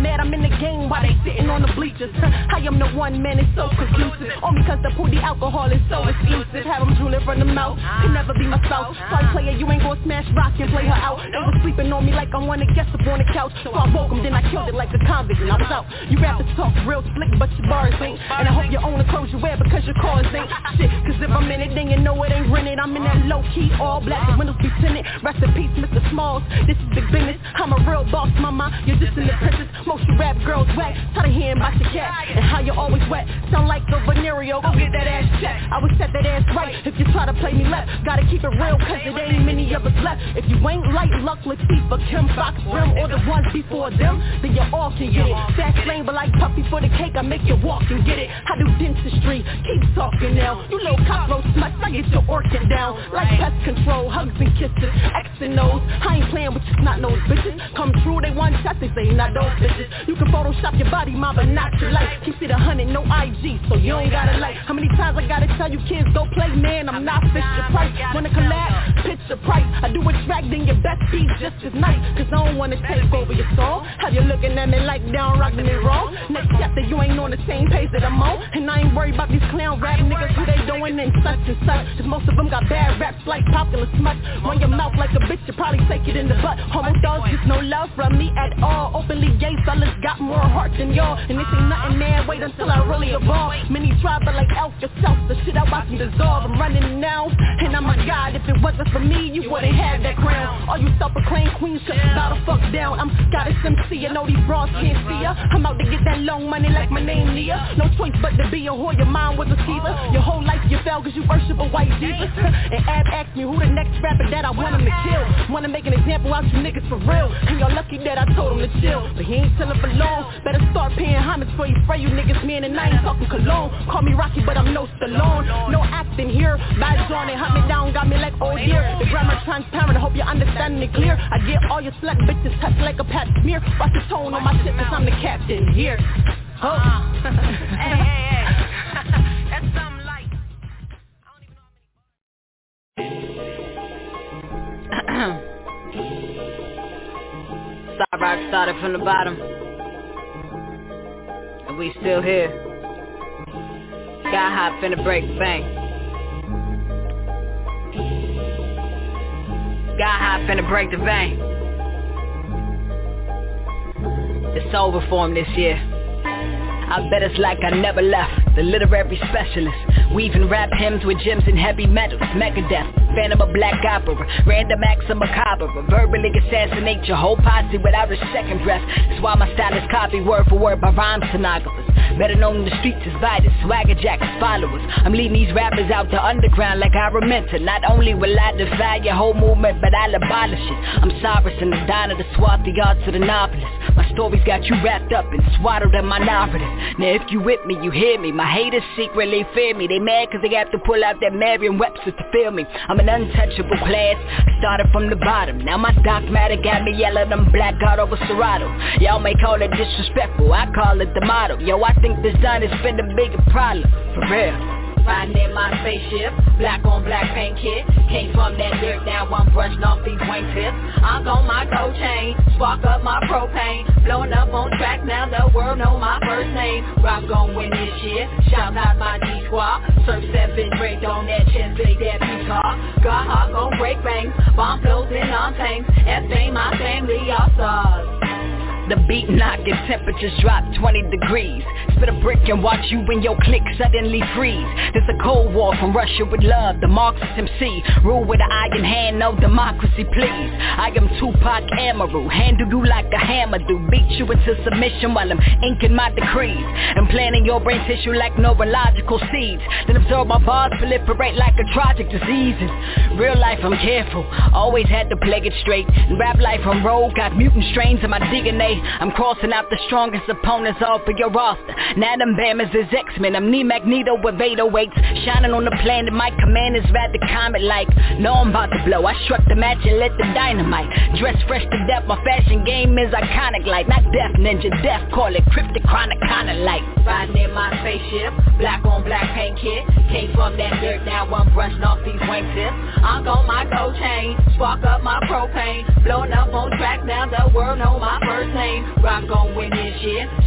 the game while they sitting on the bleachers. I am the one, man, it's so conclusive. Only cause the booty alcohol is so exclusive. Have them drooling from the mouth, can never be my spouse. Sorry player, you ain't gonna smash rock and play her out. They was sleeping on me like I wanna guess up on the couch. So I woke them, then I killed it like a convict and I was out. You rappers talk real slick, but your bars ain't. And I hope you own the clothes you wear because your cars ain't. Shit, cause if I'm in it, then you know it ain't rented. I'm in that low key, all black, the windows be tinted. Rest in peace, Mr. Smalls, this is big business. I'm a real boss, mama, you're just in the princess. Most you rap girls whack, tired of hearing about your cat and how you always wet. Sound like a venereal, go get that ass checked. I would set that ass right if you try to play me left. Gotta keep it real cause it ain't many of us left. If you ain't like Luck, Latifah, Kim, Fox, Brim, or the ones before them, then you all can get it. Fast lane, but like puppy for the cake, I make you walk and get it. I do dentistry, keep talking now. You little cockroach sluts, I get your orchid down. Like pest control, hugs and kisses, X and O's. I ain't playing with you snot-nosed bitches. Come true, they one shot, they say not those bitches. You can Photoshop your body, mom, but not your life. Keep it 100, no IG, so you ain't gotta like. How many times I gotta tell you kids go play, man, I'm not Fisher Price. Wanna collab, pitch the price. I do a track, then your best be just as nice. Cause I don't wanna take over your soul. Have you looking at me like down rockin' it wrong? Next chapter, you ain't on the same page that I'm on. And I ain't worried about these clown rap niggas, who they doing and such and such. Cause most of them got bad raps like popular smut. Run your mouth like a bitch, you probably take it in the butt. Homo thugs, just no love from me at all. Openly gay fellas got more heart than y'all. And this ain't nothing, man, wait until I really evolve. Many try, but like elf yourself, the shit I watch me dissolve. I'm running now, and I'm a god. If it wasn't for me, you wouldn't have that crown. All you self-proclaimed queens should bow the fuck down. I'm goddess MC, I know these bras can't see ya. I'm out to get that long money like my name Nia. No choice but to be a whore, your mind was a Caesar. Your whole life you fell cause you worship a white Jesus. And Ab asked me who the next rapper that I want him to kill. Wanna make an example out you niggas for real. And y'all lucky that I told him to chill. But he ain't chillin' for long. Better start paying homage for you spray you niggas, man, and I ain't talking cologne. Call me Rocky but I'm no Stallone. No acting here, vibes on it, hunt me down, got me like oh dear. The grammar transparent, I hope you understanding it clear. I get all your slut bitches touched like a pat smear. Watch the tone on my shit cause I'm the captain here. Oh. Hey. That's something like Starrock started from the bottom, and we still here. Sky high finna break the bank. Sky high finna break the bank. It's over for him this year. I bet it's like I never left. The literary specialist, weaving rap hymns with gems and heavy metals. Megadeth, Phantom of Black Opera, random acts of macabre, verbally assassinate your whole posse without a second breath. That's why my style is copied word for word by rhyme stenographers. Better known in the streets as Vitus, Swagger Jack's followers. I'm leading these rappers out the underground like Araminta. Not only will I defy your whole movement, but I'll abolish it. I'm Cyrus and the Donna, the swap, the arts of the novelist. My stories got you wrapped up and swaddled in my narrative. Now if you with me, you hear me. My haters secretly fear me. They mad cause they have to pull out that Merriam-Webster to feel me. I'm an untouchable class, started from the bottom. Now my dogmatic got me yelling, I'm black god over Serato. Y'all may call it disrespectful, I call it the motto. Yo, I think this done has been the bigger problem, for real. Riding in my spaceship, black on black paint kit. Came from that dirt, now I'm brushing off these wingtips. I'm on my gold chain, spark up my propane. Blowing up on track, now the world know my first name. Rock gon' win this year, shout out my D-Squad. Surf 7 break on that chest, play that guitar. God hawk gon' break bangs, bomb flows in on tanks. F ain't my family, all stars. The beat knocking, temperatures drop 20 degrees. Spit a brick and watch you and your clique suddenly freeze. There's a cold war from Russia with love, the Marxist MC. Rule with an iron hand, no democracy please. I am Tupac Amaru, handle you like a hammer do. Beat you into submission while I'm inking my decrees. And planting your brain tissue like neurological seeds. Then absorb my bars, proliferate like a tragic disease. In real life I'm careful, always had to play it straight. In rap life I'm rogue, got mutant strains in my DNA. I'm crossing out the strongest opponents off of your roster. Now them Bammers is X-Men. I'm Magneto with 808s. Shining on the planet, my command is rad the comet like. No, I'm about to blow. I struck the match and lit the dynamite. Dressed fresh to death, my fashion game is iconic like. Not death ninja, death call it cryptic chronic kinda like. Riding in my spaceship, black on black paint kit. Came from that dirt, now I'm brushing off these wingtips. I'm on my gold chain, spark up my propane. Blowing up on track, now the world know my first name. Rock gon' win this year,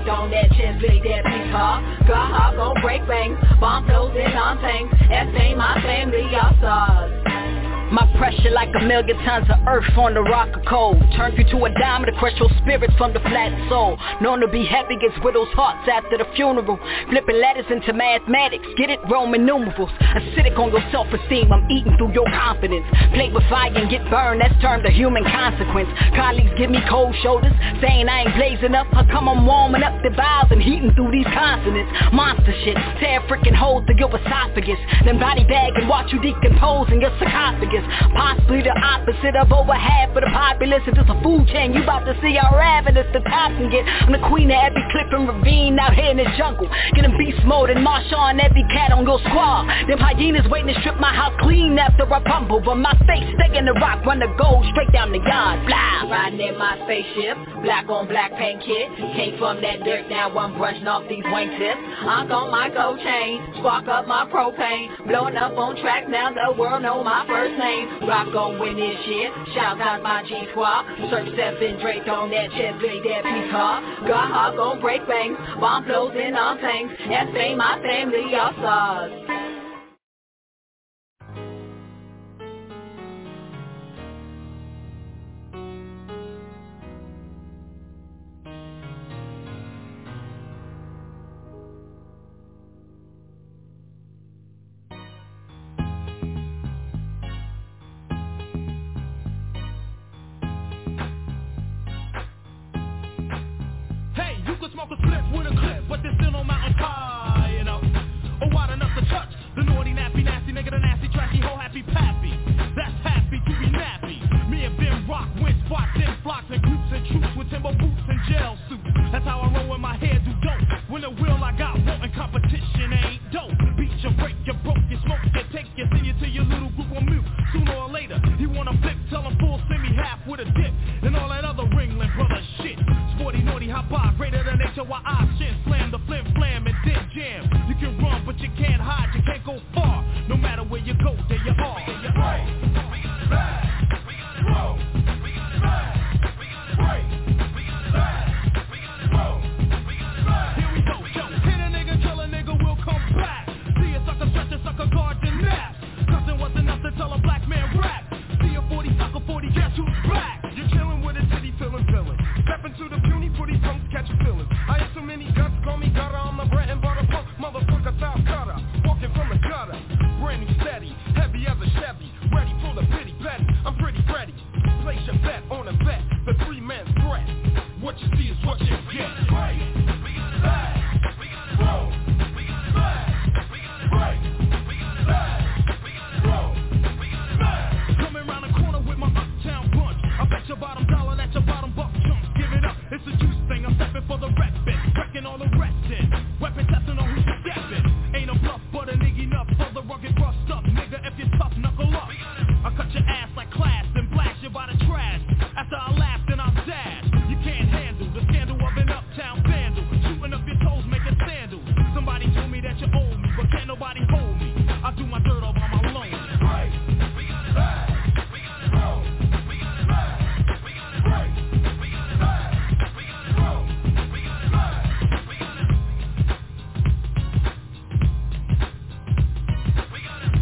on that chest, big that piece hard. God hop gon' break bangs, bomb flows in on tanks. That ain't my family, y'all stars. My pressure like a million tons of earth on the rock of cold. Turn you to a diamond to crush your spirits from the flat soul. Known to be heavy gets widows' hearts after the funeral. Flipping letters into mathematics, get it Roman numerals. Acidic on your self-esteem, I'm eating through your confidence. Play with fire and get burned, that's termed a human consequence. Colleagues give me cold shoulders, saying I ain't blazing up. How come I'm warming up the bowels and heating through these consonants? Monster shit, tear freaking holes through your esophagus. Then body bag and watch you decompose in your sarcophagus. Possibly the opposite of over half of the populace. If it's a food chain, you about to see how ravenous the top can get. I'm the queen of every cliff and ravine out here in the jungle. Getting beast mode and martial on every cat on your squad. Them hyenas waiting to strip my house clean after I rumble. But my face stay in the rock, run the gold straight down the yard. Blah. Riding in my spaceship, black on black paint kit. Came from that dirt, now I'm brushing off these wingtips. I'm on my gold chain, spark up my propane. Blowing up on track, now the world know my first name. Rock gon' win this shit, shout out my G-Squad. Search 7 Drake on that chest, big that piece hard. God hop gon' break bangs, bomb flows in on tanks. That ain't my family, y'all stars. Smoke a split with a clip, but they're still no mountain high, you know. Or wide enough to touch the naughty, nappy, nasty nigga, the nasty, trashy, whole happy pappy. That's happy to be nappy. Me and Ben Rock went spots in flocks and groups and troops with timber boots and jail suits. That's how I roll with my hair do dope. When the wheel I got wanting competition ain't dope. Beat you, break you, broke you, smoke you, take you, send you to your little group on mute. Sooner or later, he wanna flip, tell him full, send me half with a dip. And all that other Ringling brother shit. Sporty, naughty, hot bar, greater than HOI shit. Slam the flim, flam, and then jam. You can run, but you can't hide, you can't go far. No matter where you go, there you are. Here we go, yo. Hit a nigga, kill a nigga, we'll come back. See a sucker, stretch a sucker, guard the nap. Cussing was enough to tell a black man rap. See a 40 sucker, 40, guess who's back? You're chilling with a city feeling villain. Step into the puny, pretty punks catch feelings. I have so many guts, call me gutter. I'm the bread and butter punk, motherfucker, South cutter. Walking from the gutter, brand new steady, heavy as a Chevy, ready for the pity petty. I'm pretty ready. Place your bet on a vet, the 3-man threat. What you see is what you get. Right, we got it back. We got it roll. We got it back. We got it right. We got it back. We got it roll. We got it back. Coming around the corner with my uptown bunch. I bet your bottom dollar that your bottom buck chumps. Give it up, it's a juice thing. I'm stepping for the rep bit, wrecking all the rest in. Weapon testing on who's stepping. Ain't a bluff, but a nigga enough for the rugged rust up. Nigga, if you're tough, knuckle up. I cut your ass like class and blast you by the trash. After I laugh, then I'll dash. You can't handle the scandal of an uptown vandal. Shooting up your toes, making sandals. Somebody told me that you owe me, but can't nobody hold me. I do my dirt all by my loan. Right, we got it back. We got it roll. We got it back. We got it right. We got it back. We got it roll. We got it back. We got it. We got it.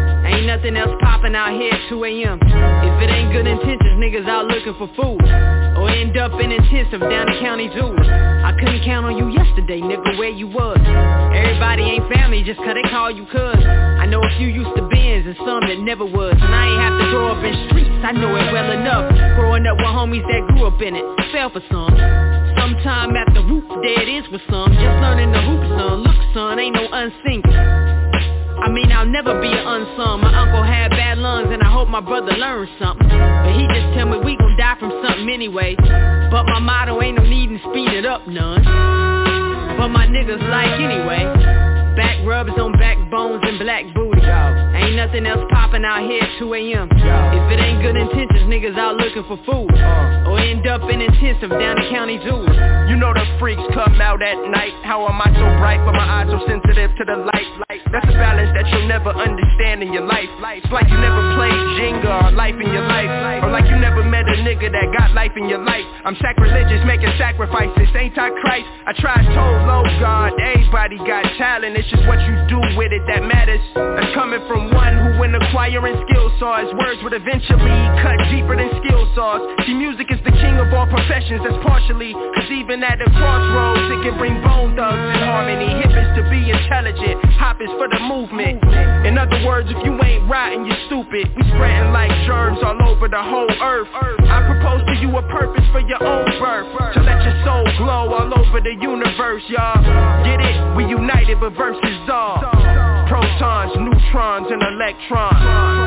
nothing else popping out here at 2 a.m. If it ain't good intentions, niggas out looking for food. or end up in intensive down the county zoo. I couldn't count on you yesterday, nigga, where you was. Everybody ain't family just 'cause they call you cuz. I know a few used to Benz and some that never was. And I ain't have to grow up in streets, I know it well enough. Growing up with homies that grew up in it, fell for some. Sometime after whoop, there it is with some. Just learning the hoop, son. Look, son, ain't no unsinging. I mean, I'll never be an unsung. My uncle had bad lungs and I hope my brother learns something. But he just tell me we gon' die from something anyway. But my motto ain't no need to speed it up none. But my niggas like anyway. Back rubs on backbones and black booty. Ain't nothing else popping out here at 2 a.m. If it ain't good intentions, niggas out looking for food. Or end up in intensive down the county zoo. You know the freaks come out at night. How am I so bright but my eyes so sensitive to the light? That's a balance that you'll never understand in your life. It's like you never played Jenga or life in your life. Or like you never met a nigga that got life in your life. I'm sacrilegious, making sacrifices. Ain't I Christ? I tried told low God, everybody got talent. It's just what you do with it that matters. That's coming from one who when acquiring skill saws, words would eventually cut deeper than skill saws. See, music is the king of all professions, that's partially. Cause even at the crossroads, it can bring bone thugs in harmony. Hip is to be intelligent, hop is for the movement. In other words, if you ain't riding, you're stupid. We spreading like germs all over the whole earth. I propose to you a purpose for your own birth, to let your soul glow all over the universe, y'all. Get it? We united, but versus all. Protons, neutrons, and electrons.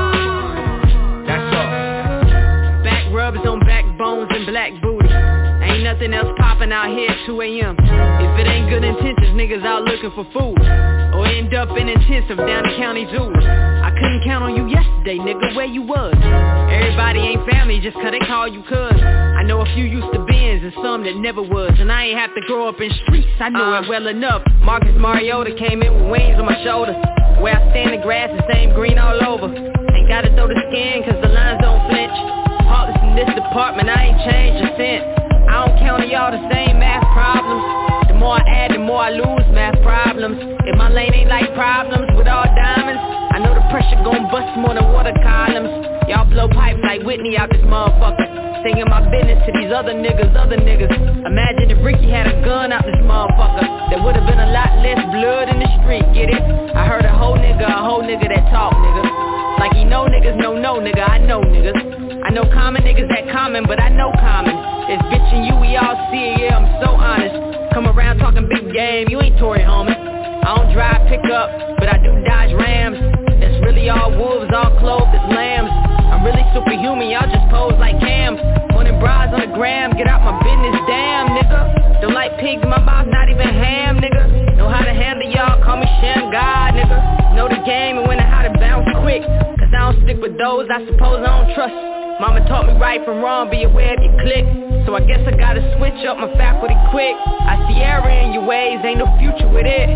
That's all. Back rubs on backbones and black booty. Ain't nothing else popping out here at 2 a.m. If it ain't good intentions, niggas out looking for food. Or end up in intensive down the county zoo. I couldn't count on you yesterday, nigga, where you was. Everybody ain't family just 'cause they call you cuz. I know a few used to Benz and some that never was. And I ain't have to grow up in streets, I know it well enough. Marcus Mariota came in with wings on my shoulder. Where I stand, the grass the same green all over. Ain't gotta throw the skin 'cause the lines don't flinch. Heartless in this department, I ain't changed a cent. I don't count on y'all the same math problems. The more I add, the more I lose math problems. If my lane ain't like problems with all diamonds, I know the pressure gon' bust more than water columns. Y'all blow pipes like Whitney out this motherfucker. Singing my business to these other niggas. Imagine if Ricky had a gun out this motherfucker. There would've been a lot less blood in the street, get it? I heard a whole nigga that talk, nigga. Like he know niggas, no, nigga, I know niggas. I know common niggas that common, but I know common. It's bitch and you, we all see it, yeah, I'm so honest. Come around talking big game, you ain't Tory homie. I don't drive pickup, but I do Dodge Rams. That's really all wolves, all clothed as lambs. I'm really superhuman, y'all just pose like Cam. Morning bras on the gram, get out my business, damn nigga. Don't like pigs in my mouth, not even ham, nigga. Know how to handle y'all, call me Sham God, nigga. Know the game and when and how to bounce quick. Cause I don't stick with those, I suppose I don't trust. Mama taught me right from wrong, be aware of your click. So I guess I gotta switch up my faculty quick. I see error in your ways, ain't no future with it.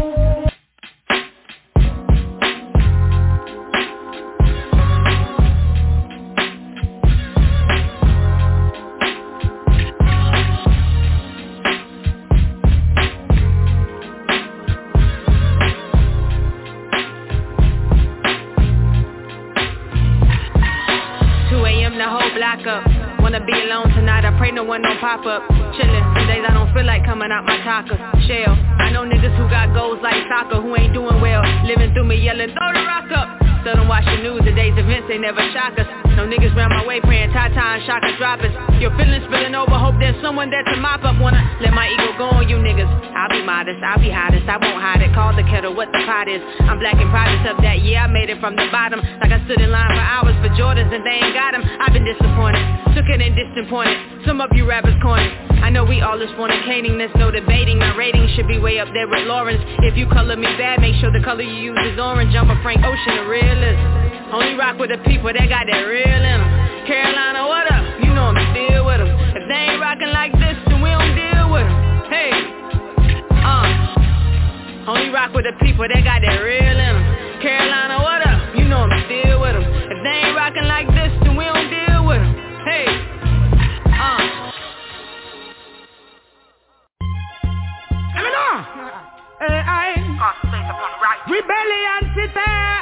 2 a.m. the whole block up. Wanna be alone tonight, I pray no one don't pop up. Chillin', some days I don't feel like coming out my taco shell. I know niggas who got goals like soccer who ain't doing well. Living through me yelling, throw the rock up. Still don't watch the news, the day's events, they never shock us. No niggas round my way praying Tata and Shaka drop us. Your feelings spilling over, hope there's someone there to mop up. Wanna let my ego go on you niggas. I'll be modest, I'll be hottest, I won't hide it. Call the kettle what the pot is. I'm black and proud of that, yeah, I made it from the bottom. Like I stood in line for hours for Jordans and they ain't got them. I've been disappointed, took it and disappointed. Some of you rappers corny. I know we all is fornicating, there's no debating. My rating should be way up there with Lawrence. If you color me bad, make sure the color you use is orange. I'm a Frank Ocean, a realist. Only rock with the people that got that real in them. Carolina, what up? You know I'm still with them. If they ain't rocking like this, then we don't deal with them. Hey, only rock with the people that got that real in them. Carolina, what up? You know I'm still with them. If they ain't rocking like this, then we don't deal with them. Hey, let me know. Hey, rebellion sit there.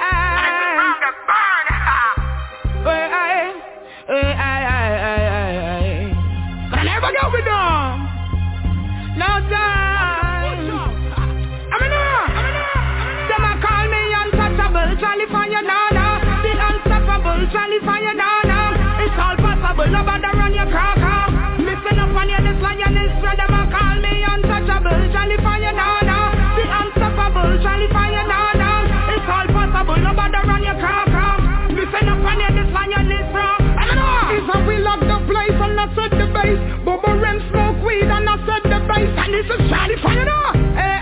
But I never get with them. No time. Them a call me untouchable, Charlie Fire Nana. The unstoppable, Charlie Fire Nana. It's all possible, nobody run your car. Listen up on you, this lioness, them a call me untouchable, Charlie Fire Nana. The unstoppable, Charlie Fire Nana. It's all possible, nobody run your car. Listen up on you, this lioness, bro. It's how we lock the place and I set the base. Bubba Rem smoke weed and I set the base. And this is Charlie Fire Nana.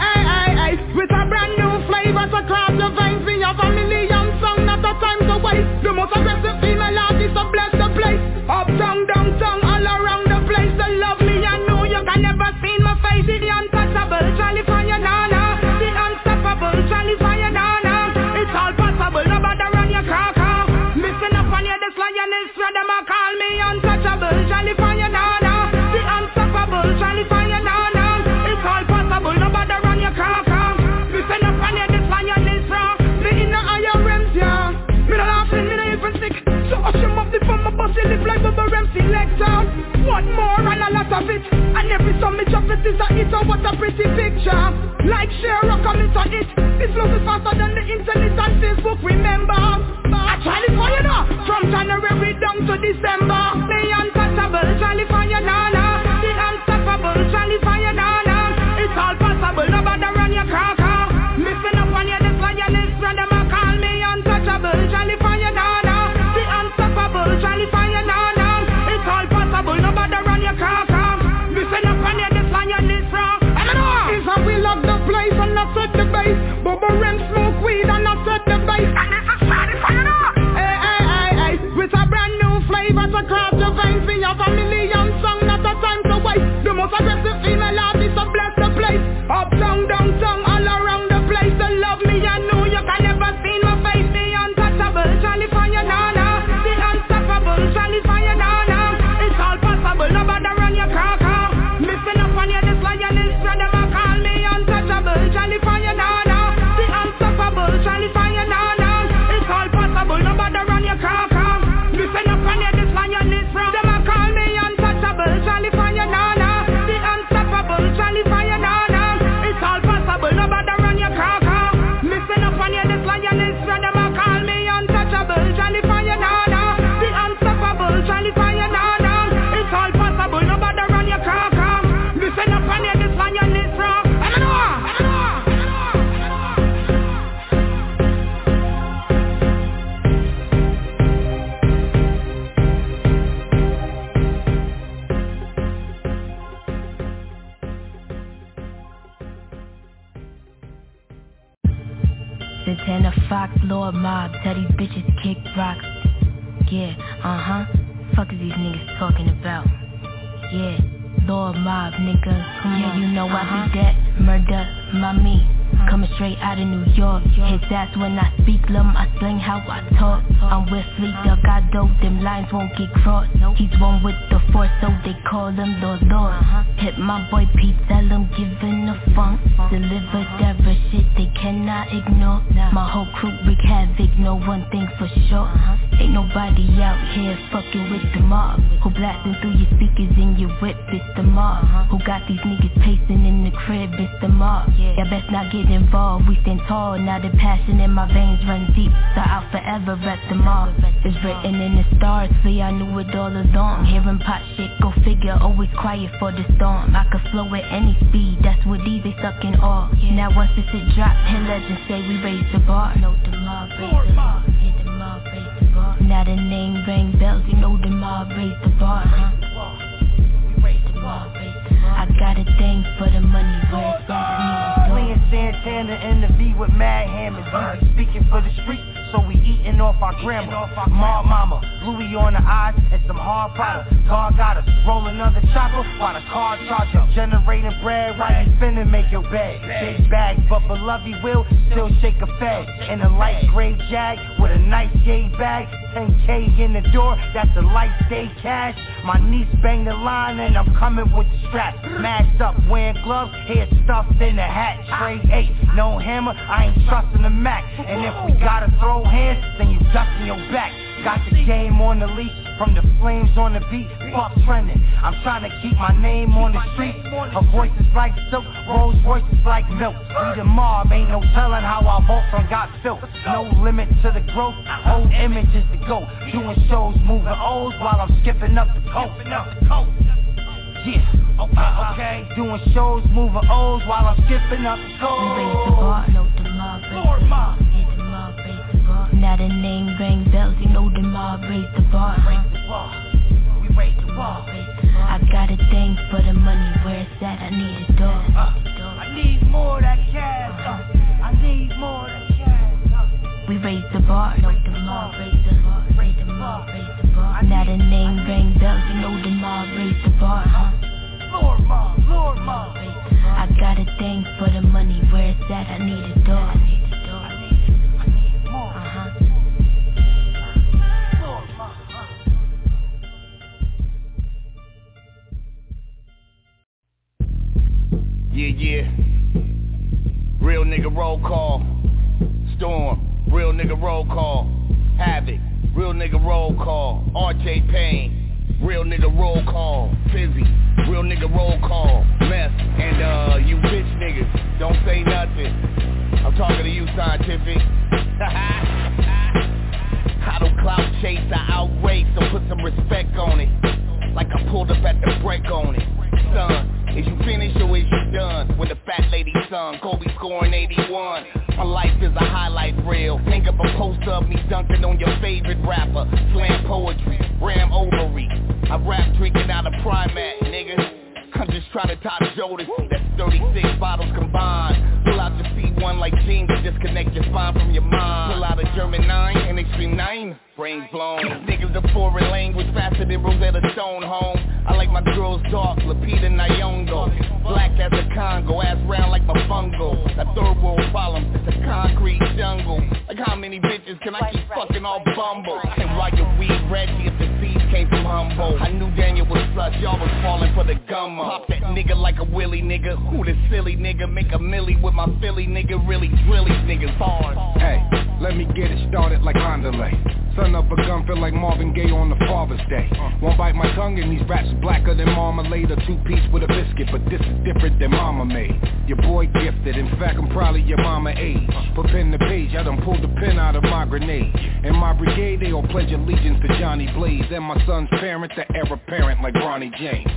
Hey, with a brand new flavor to craft the veins. We have a million songs, not a time to waste. The most aggressive female artist to bless the place. Uptown, downtown, all around the place. They love me, I know you can never see my face. The untouchable, Charlie Fire Nana. The unstoppable, Charlie Fire Nana. It's all possible, nobody run your car. Listen up on you, this lioness, where them a call me untouchable, Charlie Fire Nana. The unstoppable, Charlie Fire Nana. It's all possible, nobody run your car. Listen up on you, this lioness, bro. Me in the higher rims, yeah. Me not laughing, me not even sick. So I shim up the phone, my boss, you live like Bubba Rem selector. What more and a lot of it. And every time me drop it is a hit, oh what a pretty picture. Like share or comment on it. This love is faster than the internet and Facebook, remember. I Charlie Fire Nana. From January down to December. The untouchable, Charlie Fire Nana. The unstoppable, Charlie Fire Nana. It's all possible, nobody run your car. Listen up on you, this lioness, where them a call me untouchable, Charlie Fire Nana. The unstoppable, Charlie Fire Nana. It's all possible, nobody run your car. Listen up on you, this lioness, bro. It's how we lock the place and I set the base. Bubba Rem smoke weed and I set the base. And this is Charlie Fire Nana. Hey, with a brand new flavor to craft the veins. We have a million songs, not a time to waste. The most aggressive female artist to bless the place. Uptown, downtown, all around the place. They love me, I know you can never see my face. The untouchable, Charlie Fire Nana. The unstoppable, Charlie Fire Nana. It's all possible, nobody run your car. Listen up on you, this lioness, where them a call me untouchable, Charlie Fire Nana. The unstoppable, Charlie Fire Nana. It's all possible, nobody run your car. Listen up on you, this lioness, bro. Them a call me untouchable, Charlie Fire Nana. The unstoppable, Charlie Fire Nana. It's all possible, nobody run your car. Listen up on you, this lioness, where them a call me untouchable, Charlie Fire Nana. The unstoppable, Charlie Fire Nana. It's all possible, nobody run your car. Listen up on you, this lioness, bro. Santana Fox, Lord Mob, tell these bitches kick rocks. Yeah, fuck is these niggas talking about? Yeah, Lord Mob, nigga. Yeah, you know I be that murder, mommy. Coming straight out of New York. His ass when I speak, lum, I slang how I talk. I'm with Fleet, dog, I dope, them lines won't get crossed. He's one with the force, so they call him Lord. Hit my boy Pete, tell him giving a funk. Deliver that real shit they cannot ignore. My whole crew wreak havoc, know one thing for sure. Ain't nobody out here fucking with the mob. Who blasting through your speakers in your whip, it's the mob. Who got these niggas pacing in the crib, it's the mob. Y'all best not get involved, we stand tall. Now the passion in my veins run deep, so I'll forever rep the mob. It's written in the stars, see I knew it all along. Hearing pop shit, go figure, always quiet for the storm. I could flow at any speed, that's what these they stuck in awe. Now once the shit drop, hit legends say we raise the bar. Know the mob raise the bar, yeah the mob raise the bar. Now the name ring bells, you know the mob raise the bar. We raise the mob, raise the bar. I got a thing for the money, where it's at. Me and Santana in the V with mad hammers. We be speaking for the street, so we eating off our grandma. Mob mama, Louis on the eyes and some hard powder. God got us, roll another chopper while the car charge up. Generating bread while you finna make your bed. Big bag, but beloved will still shake a fed. In a light gray Jag with a nice gay bag. 10K in the door, that's a light day cash. My niece banged the line and I'm coming with the strap. Masked up, wearing gloves, hair stuffed in the hat. Straight 8, no hammer, I ain't trusting the Mac. And if we gotta throw hands, then you ducking your back. Got the game on the leash, from the flames on the beat, fuck trending. I'm trying to keep my name on the street. Her voice is like silk, Rose voice is like milk. We the mob, ain't no telling how our Voltron got built. No limit to the growth, old images to go. Doing shows, moving O's while I'm skipping up the coast. Yeah, okay. Doing shows, moving O's while I'm skipping up the coast. We raise the bar, know the mob, raise the bar. Now the name ring bells, you know the mob raise the bar. We raise the bar. I got a thing for the money, where it's at, I need a dog. I need more of that cash. I need more of that cash. We raise the bar, know the mob raise the bar. Raise the mob, raise the bar. Now the name ring bells, you know the mob raise the bar. Lord mob. I got a thing for the money, where it's at, I need a dog. Yeah. Real nigga roll call. Storm. Real nigga roll call. Havoc. Real nigga roll call. RJ Payne. Real nigga roll call. Fizzy. Real nigga roll call. Mess. And you bitch niggas, don't say nothing. I'm talking to you, Scientific. I don't clout chase, I outrage, so put some respect on it. Like I pulled up at the break on it. Son, is you finished or is you done? When the fat lady sung, Kobe scoring 81. My life is a highlight reel. Think of a poster of me dunking on your favorite rapper. Slam poetry, ram ovary. I rap drinking out of Primat, nigga. I'm just trying to top Jodeci. That's 36 bottles combined. Pull out your C1 like jeans to disconnect your spine from your mind. Pull out a German 9 and Extreme 9. Brains blown. Niggas a foreign language faster than Rosetta Stone home. I like my girls dark, Lupita Nyong'o. Black as a Congo, ass round like my fungo. That third world problem, it's a concrete jungle. Like how many bitches can I keep fucking all Bumble? And while your weed Reggie if the seeds came from Humboldt. I knew Daniel was such, y'all was falling for the gummo. Pop that nigga like a willy nigga. Who the silly nigga? Make a milli with my Philly nigga. Really drill these niggas bars. Hey, let me get it started like Mandalay. Son of a gun feel like Marvin Gaye on the Father's Day. Won't bite my tongue and these raps blacker than marmalade. A two-piece with a biscuit, but this is different than mama made. Your boy gifted, in fact I'm probably your mama age. Put pen to page, I done pulled the pin out of my grenade. In my brigade they all pledge allegiance to Johnny Blaze. And my son's parent, the heir apparent like Ronnie James.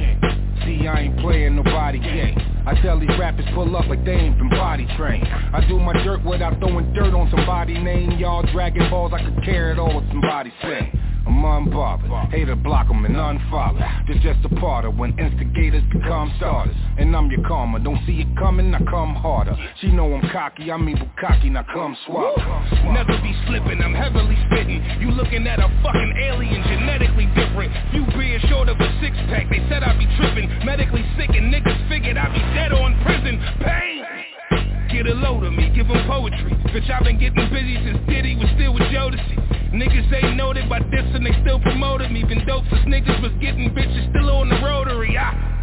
See, I ain't playing nobody game. I tell these rappers pull up like they ain't been body trained. I do my dirt without throwing dirt on somebody's name. Y'all dragging balls, I could carry it all with somebody saying. I'm unbothered, hater block them and unfollow. This just a part of when instigators become starters. And I'm your karma, don't see it coming, I come harder. She know I'm cocky, I'm evil cocky, now come swallow. Never be slipping, I'm heavily spitting. You looking at a fucking alien, genetically different. Few beers short of a six-pack, they said I'd be tripping. Medically sick and niggas figured I'd be dead or in prison. Pain! Get a load of me, give them poetry. Bitch, I've been getting busy since Diddy was still with Jodeci. Niggas ain't noted by this and they still promoted me. Been dope since niggas was getting bitches still on the rotary.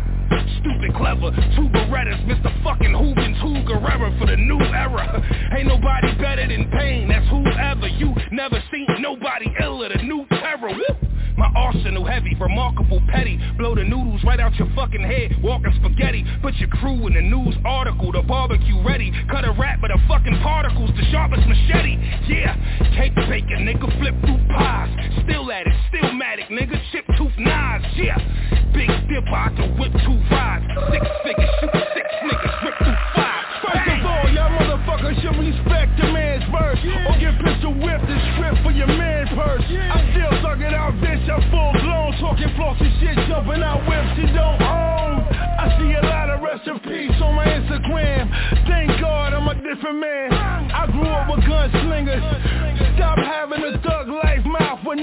Stupid, clever, two Berettas, Mr. fucking Hoopin' Two Guerrera for the new era. Ain't nobody better than Pain, that's whoever. You never seen nobody iller, the new terror. Woo! My arsenal heavy, remarkable petty. Blow the noodles right out your fucking head, walking spaghetti. Put your crew in the news article, the barbecue ready. Cut a rap with the fucking particles, the sharpest machete. Yeah, cake bacon, nigga, flip through pies. Still at it, still matic, nigga, chip tooth knives. Yeah, big dipper, I can whip 2 rides. 6 figures, shoot 6 niggas, rip through 5. First of all, y'all motherfuckers should respect the man's verse. Or get pistol whipped and stripped for your man's purse. I still suck it out, bitch, I'm full blown. Talking flossy shit, jumping out whips you don't own. I see a lot of recipes on my Instagram. Thank God I'm a different man. I grew up with gunslingers. Stop having a thug life mouth with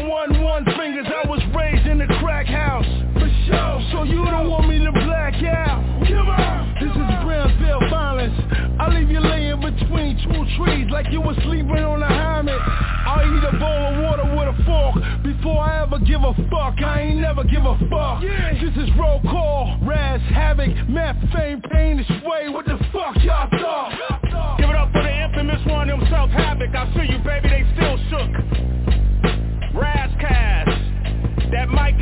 911 fingers. I was raised in the crack house. For sure. So you don't want me to black out. Come on. This is Brownsville violence. I leave you laying between 2 trees like you was sleeping on a hammock. I'll eat a bowl of water with a fork before I ever give a fuck. I ain't never give a fuck. This is roll call, Raz, Havoc, Meth, Fame, Pain, this way. What the fuck y'all thought? Give it up for the infamous one himself, Havoc. I see you, baby, they still shook.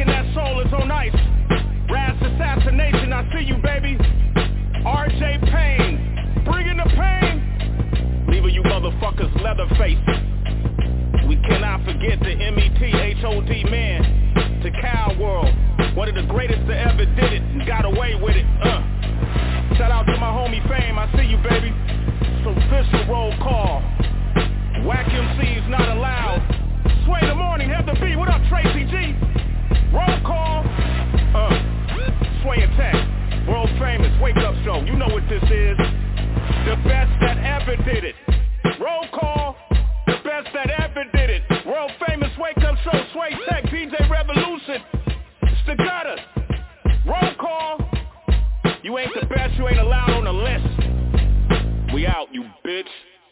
thinking that soul is on ice. Rash assassination, I see you, baby. RJ Payne, bringing the pain. Leaving you motherfuckers Leatherface. We cannot forget the METHOD man. To Cow World, one of the greatest that ever did it and got away with it. Shout out to my homie Fame, I see you, baby. It's official roll call. Whack MCs not allowed. Sway in the morning, have the beat. What up, Tracy G? Roll call. Sway Attack, world famous wake up show. You know what this is. The best that ever did it. Roll call. The best that ever did it. World famous wake up show. Sway Tech, DJ Revolution. It's the gutter. Roll call. You ain't the best, you ain't allowed on the list. We out, you bitch.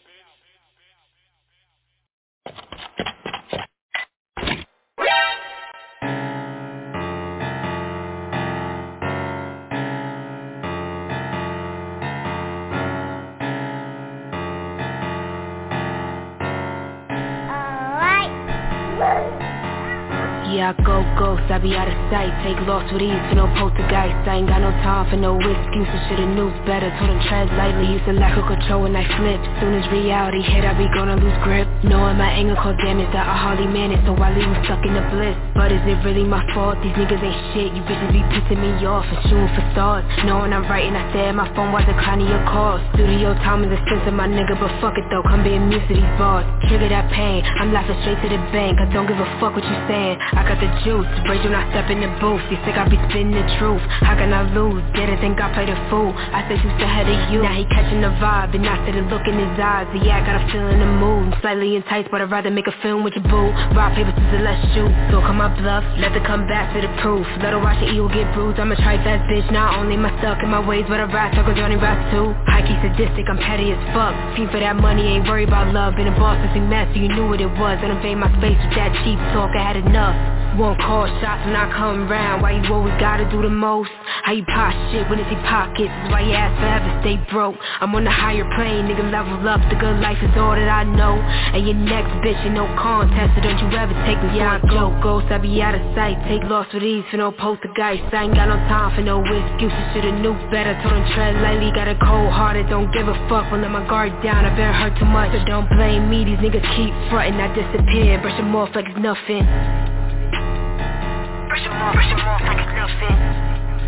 Yeah, I go ghost, I be out of sight. Take loss with ease to no poltergeist. I ain't got no time for no excuses. Shoulda knew better, told them tread lightly. Used to lack of control when I flipped. Soon as reality hit, I be gonna lose grip. Knowing my anger caused damage that I hardly managed, so I leave them stuck in the bliss. But is it really my fault? These niggas ain't shit. You bitches be pissing me off and shooting for stars. Knowing I'm writing, I stare at my phone while declining your calls. Studio time is expensive, my nigga, but fuck it though. Come be amused to these bars. Trigger that pain, I'm laughing straight to the bank. I don't give a fuck what you saying. I got the juice, rage when I step in the booth. You think I be spitting the truth. How can I lose? Didn't think I played a fool. I said who's ahead of you. Now he catching the vibe, and I said the look in his eyes. But yeah, I got a feeling the mood. I'm slightly enticed, but I'd rather make a film with your boo. Rock, paper, scissors, let's shoot. So come my bluff, let the come back to the proof. Let her watch the ego get bruised. I'm a tri-fast bitch, not only my stuck in my ways, but I rap circles, Johnny raps too. High-key sadistic, I'm petty as fuck. Fiend for that money, ain't worried about love. Been a boss since we met, so you knew what it was. Don't invade my space with that cheap talk, I had enough. Won't call shots when I come round. Why you always gotta do the most? How you pop shit when it's your pockets? That's why your ass forever stay broke. I'm on the higher plane, nigga, level up. The good life is all that I know. And your next bitch ain't no contest, so don't you ever take me for a joke. Ghost, I be out of sight. Take loss with ease for no poltergeist. I ain't got no time for no excuses. Shoulda knew better, told him tread lightly. Got a cold hearted, don't give a fuck. Won't let my guard down, I've been hurt too much. So don't blame me, these niggas keep frontin'. I disappear, brush them off like it's nothing. Brush them off like it's nothing.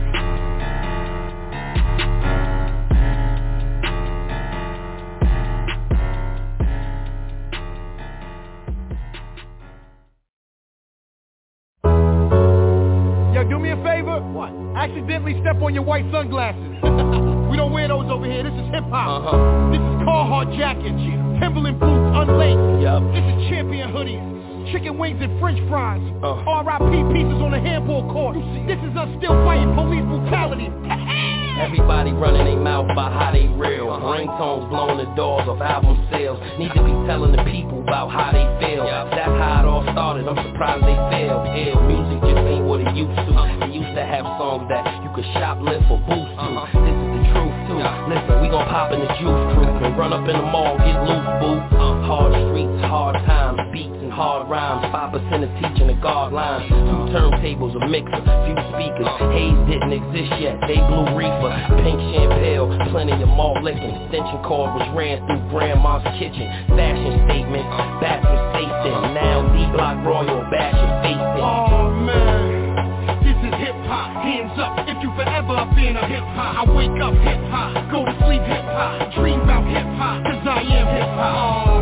Yo, do me a favor. What? Accidentally step on your white sunglasses. We don't wear those over here. This is hip-hop. This is Carhartt jackets, Timberland boots unlaced. This is Champion hoodies. Chicken wings and french fries. R.I.P. pieces on the handball court. This is us still fighting police brutality. Everybody running their mouth about how they real. Ringtones blowing the doors of album sales. Need to be telling the people about how they feel. That's how it all started, I'm surprised they failed. Ill music just ain't what it used to. They used to have songs that you could shoplift or boost to. This is the truth too. Listen, we gon' pop in the juice crew and run up in the mall, get loose, boo. Hard streets, hard times, beats and hard rhymes. 5% of teaching the guard lines. 2 turntables, a mixer, few speakers. Haze didn't exist yet, they blue reefer. Pink champagne, plenty of malt licking. Extension cord was ran through grandma's kitchen. Fashion statement, bats and safe in. Now D-Block Royal, bash your face in. Oh man, this is hip-hop. Hands up if you forever been a hip-hop. I wake up hip-hop, go to sleep hip-hop. Dream about hip-hop, cause I am hip-hop. Oh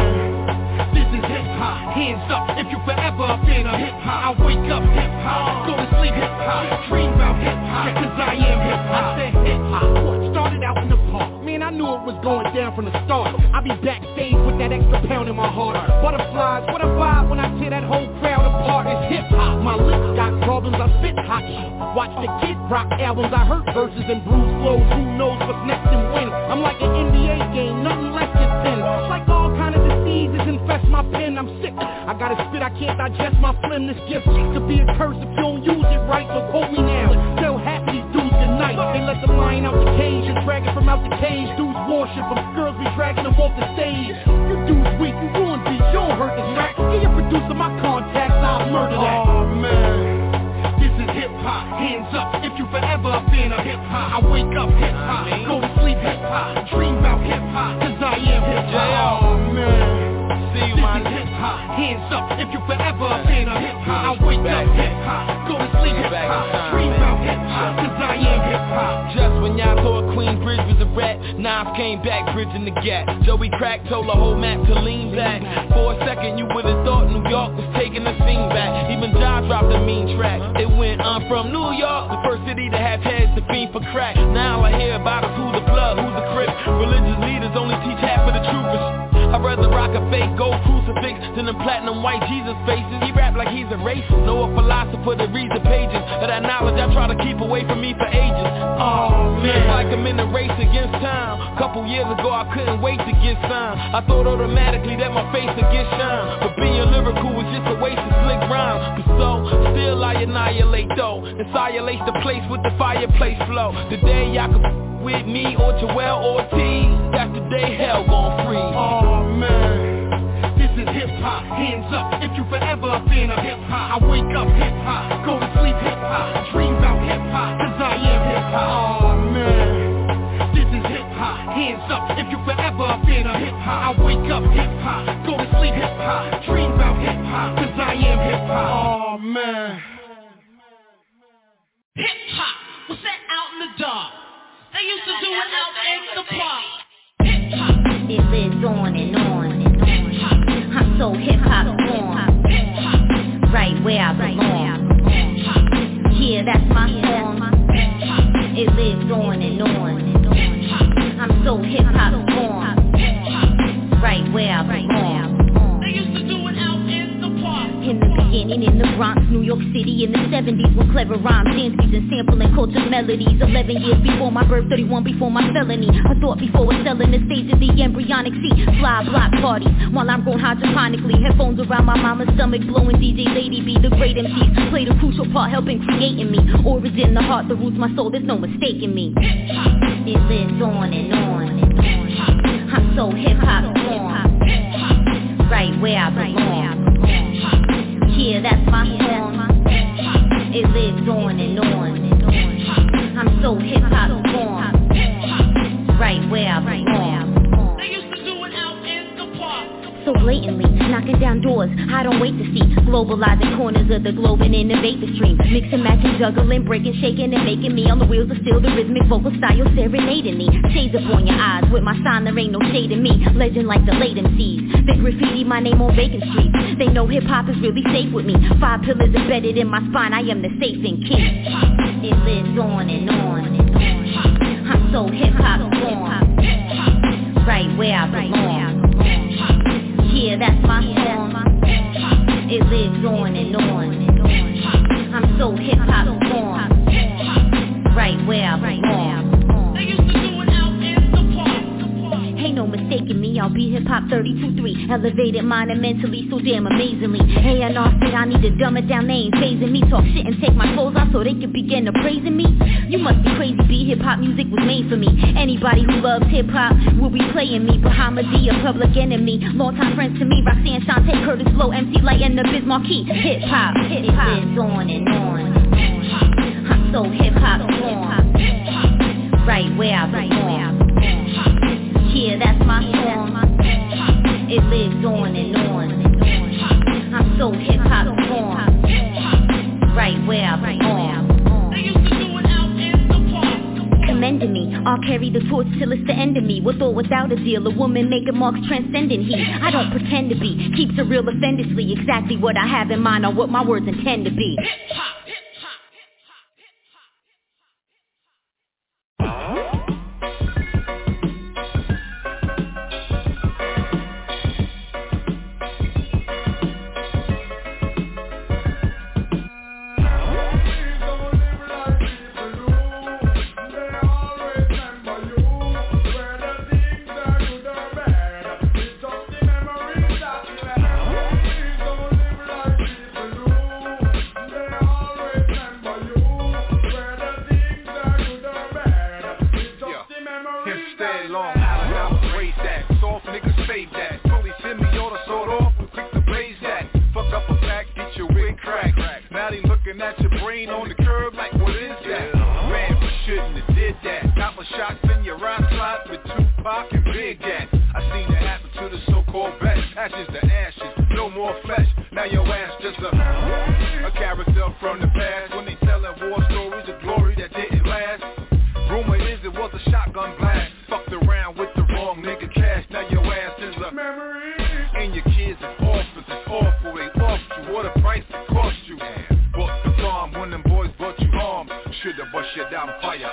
man, this is hip-hop. Hands up if you forever been a hip-hop. I wake up hip-hop, go to sleep hip-hop. Dream about hip-hop, cause I am hip-hop. I said hip-hop, started out in the park. Man, I knew it was going down from the start. I be backstage with that extra pound in my heart. Butterflies, what a vibe when I tear that whole crowd apart. It's hip-hop, my lips got problems, I spit hot shit. Watch the Kid Rock albums, I hurt verses and bruise flows. Who knows what's next and when? I'm like an NBA game, nothing less than 10. Like all kind of diseases infest my pen, I'm sick. I gotta spit, I can't digest my phlegm. This gift could be a curse if you don't use it right, so quote me now. Tell half these dudes goodnight. They let the lion out the cage and drag it from out the cage. Dudes worship them, girls be dragging them off the stage. You dudes weak, you ruin beats, you don't hurt this track. Get your producer my contacts, I'll murder that. Oh man, Hands up if you forever a fan of hip-hop. I wake up hip-hop, go to sleep hip-hop, dream about hip-hop, cause I am hip-hop. Oh man. This is hip-hop. Hands up if you forever a fan of hip-hop. I wake up hip-hop, go to sleep hip-hop, dream about hip-hop, cause I am hip-hop. Just when y'all thought Queensbridge was a rat, Nas came back bridging the gap. Joey Crack told the whole map to lean back. For a second you would've thought New York was taking the scene back. Even John dropped a mean track. It went, I'm from New York, the first city to have heads to fiend for crack. Now I hear about us, who's the blood, who's the crip. Religious leaders only teach half of the truth. I'd rather rock a fake gold crucifix than them platinum white Jesus faces. He rap like he's a racist. Know a philosopher that reads the pages of that knowledge I try to keep away from me for ages. Oh man, it's like I'm in a race against time. Couple years ago I couldn't wait to get signed. I thought automatically that my face would get shine, but being lyrical was just a waste of slick rhymes. But so, still I annihilate though, and silence the place with the fireplace flow. The day y'all could with me or Joel Ortiz, that's the day hell gon' freeze. Oh man, this is hip-hop. Hands up if you forever a fan of hip-hop. I wake up hip-hop, go to sleep hip-hop, dream about hip-hop, cause I am hip-hop. Oh man, this is hip-hop. Hands up if you forever a fan of hip-hop. I wake up hip-hop, go to sleep hip-hop, dream about hip-hop, cause I am hip-hop. Oh man. Hip-hop was set out in the dark. They used to do it out in the park. It lives on and on. I'm so hip-hop born, right where I belong. Yeah, that's my song. It lives on and on. I'm so hip-hop born, right where I belong. They used to do it out in the park. In the beginning, in the Bronx, New York City, in the 70s, when clever rhymes, dances, and sampling culture melodies. 11 years before my birth, 31 before my felony. A thought before it's selling the stage of the embryonic seat. Fly block parties, while I'm grown hydroponically. Headphones around my mama's stomach, blowing DJ Lady B. The great MCs played a crucial part, helping creating me. Origin, the heart, the roots, my soul, there's no mistaking me. It lives on and on. I'm so hip-hop born, right where I belong. Yeah, that's my song. It lives on and on. I'm so hip-hop born, right where I belong. They used to do it out in the park. So blatantly, knocking down doors, I don't wait to see. Globalizing corners of the globe and innovate the stream. Mixing, matching, juggling, breaking, shaking, and making me on the wheels of steel. The rhythmic vocal style serenading me. Shades up on your eyes, with my sign there ain't no shade in me. Legend like the late MCs. They graffiti my name on Bacon Street. They know hip-hop is really safe with me. 5 pillars embedded in my spine, I am the safe and king. It lives on and on. I'm so hip-hop born, right where I belong. Yeah, that's my song. It lives on and on. I'm so hip-hop born, right where I belong. They used to do it out in the park. Ain't no mistaking me, I'll be hip-hop 32-3. Elevated mind and mentally so damn amazingly. A&R said I need to dumb it down, they ain't phasing me. Talk shit and take my clothes off so they can begin to praising me. You must be crazy, B. Hip-hop music was made for me. Anybody who loves hip-hop will be playing me. Bahama D, a public enemy. Longtime friends to me, Roxanne, Shantae, Curtis Blow, MC Light, and the Biz Marquee. Hip-hop, it lives on and on. I'm so hip-hop born, right where I belong. Yeah, that's my song. It lives on and on. I'm so hip-hop born, right where I belong. They used to do it out in the park. Commending me, I'll carry the torch till it's the end of me. With or without a deal, a woman making marks transcendent heat. I don't pretend to be, keeps it real offendedly. Exactly what I have in mind or what my words intend to be. Hip-hop.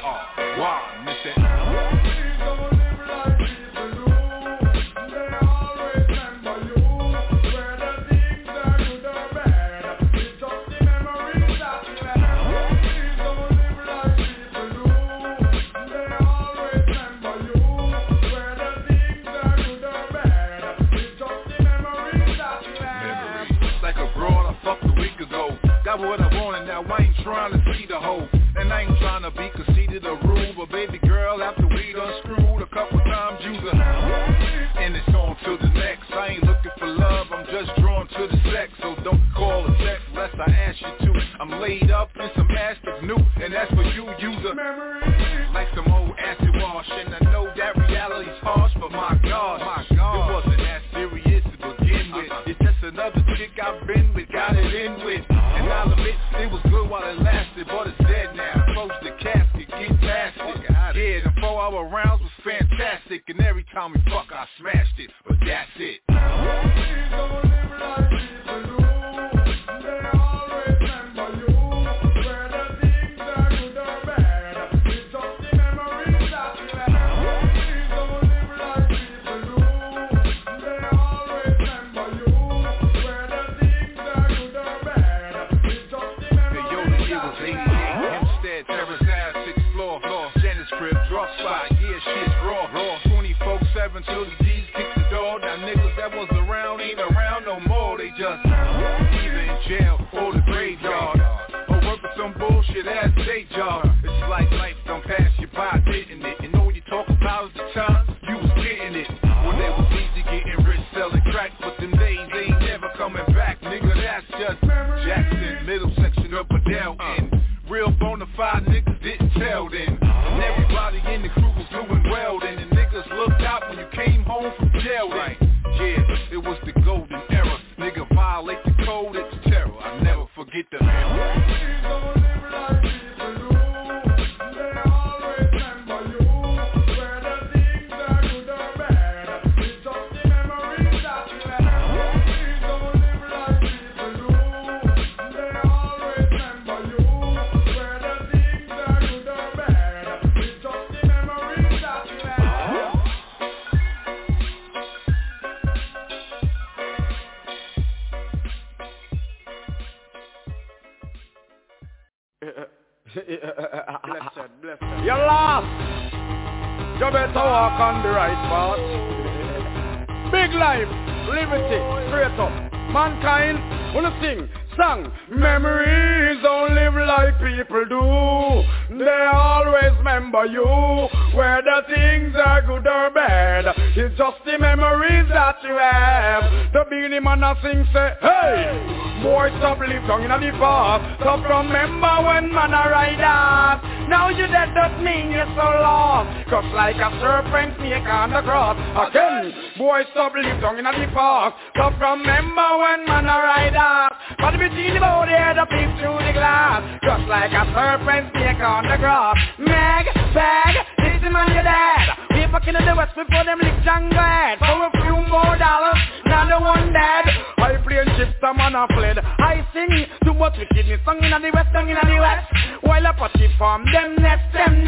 Wow, miss it. What I wanted, now I ain't trying to see the hoe, and I ain't trying to be conceited or rude, but baby girl, after we done screwed a couple times, you's a and it's on to the next. I ain't looking for love, I'm just drawn to the sex, so don't call or text unless I ask you to. I'm laid up in some ass that's new, and that's for you, user. Like some old acid wash, and I know that reality's harsh, but my God, it wasn't that serious to begin with. It's just another chick I've been with, got it in with. And I'll admit, it was good while it lasted, but it's dead now. Close the casket, get past it. Yeah, the 4-hour rounds was fantastic, and every time we fuck, I smashed it. But that's it. Till the G's kick the door. Now niggas that was around ain't around no more. They just either in jail or the graveyard, or working some bullshit ass day job. It's like life don't pass you by, didn't it? And know when you talk about the time you was getting it. When they was easy getting rich selling crack, but them days they ain't never coming back. Nigga, that's just Jackson, middle section up or down end. Real bona fide niggas didn't tell then. And everybody in the crew was doing well then. And niggas looked out when you came home from jail then. Yeah, it was the golden era. Nigga violate the code, it's terror. I never forget the blessed. You're lost. You better walk on the right path. Big life, liberty, straight up. Mankind, wanna sing, song. Memories don't live like people do. They always remember you. Whether things are good or bad, it's just the memories that you have. The beginning man a sing say, hey, boy stop live down in the past. Stop remember when man a ride off. Now you dead doesn't mean you're so lost. Cause like a serpent snake on the cross. Again, boy stop live down in the past. Stop remember when man a ride off. But between the body and the peep through the glass. Just like a serpent snake on the cross. Meg, bag, this is man your dad. We fucking in the west before them lick jungle head. For a few more dollars, not the one dead. I play and chips, the man a fled. I sing too much wickedness, song in the west, song in the west. While I put it from them nets.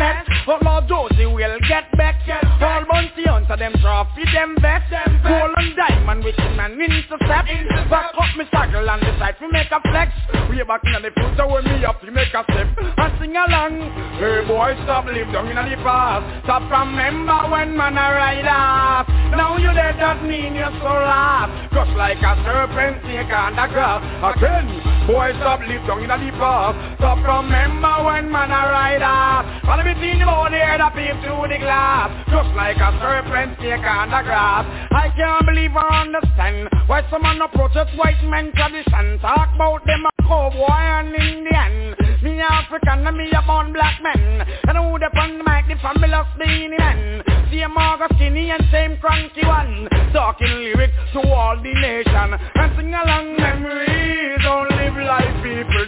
But Lord Josie will get back. All bounty hunter, them trophy, them vest. Gold and diamond, wicked man intercept. Back up me circle and decide to make a flex. Way back in the future when me up to make a step and sing along. Hey boy, stop live down in the past. Stop remember when man a ride off. Now you dead doesn't mean you're so lost. Just like a serpent snake on the grass. Again, boy, stop live down in the past. Stop remember when man a ride off. All between the body and the peep through the glass. Just like a serpent snake on the grass. I can't believe or understand why someone approaches white men tradition. Talk about them a cowboy and Indian. Me African and me a born black man. And who the fun mic the fabulous beanie man. Same Marga skinny and same cranky one. Talking lyrics to all the nation. And sing along memories don't live like people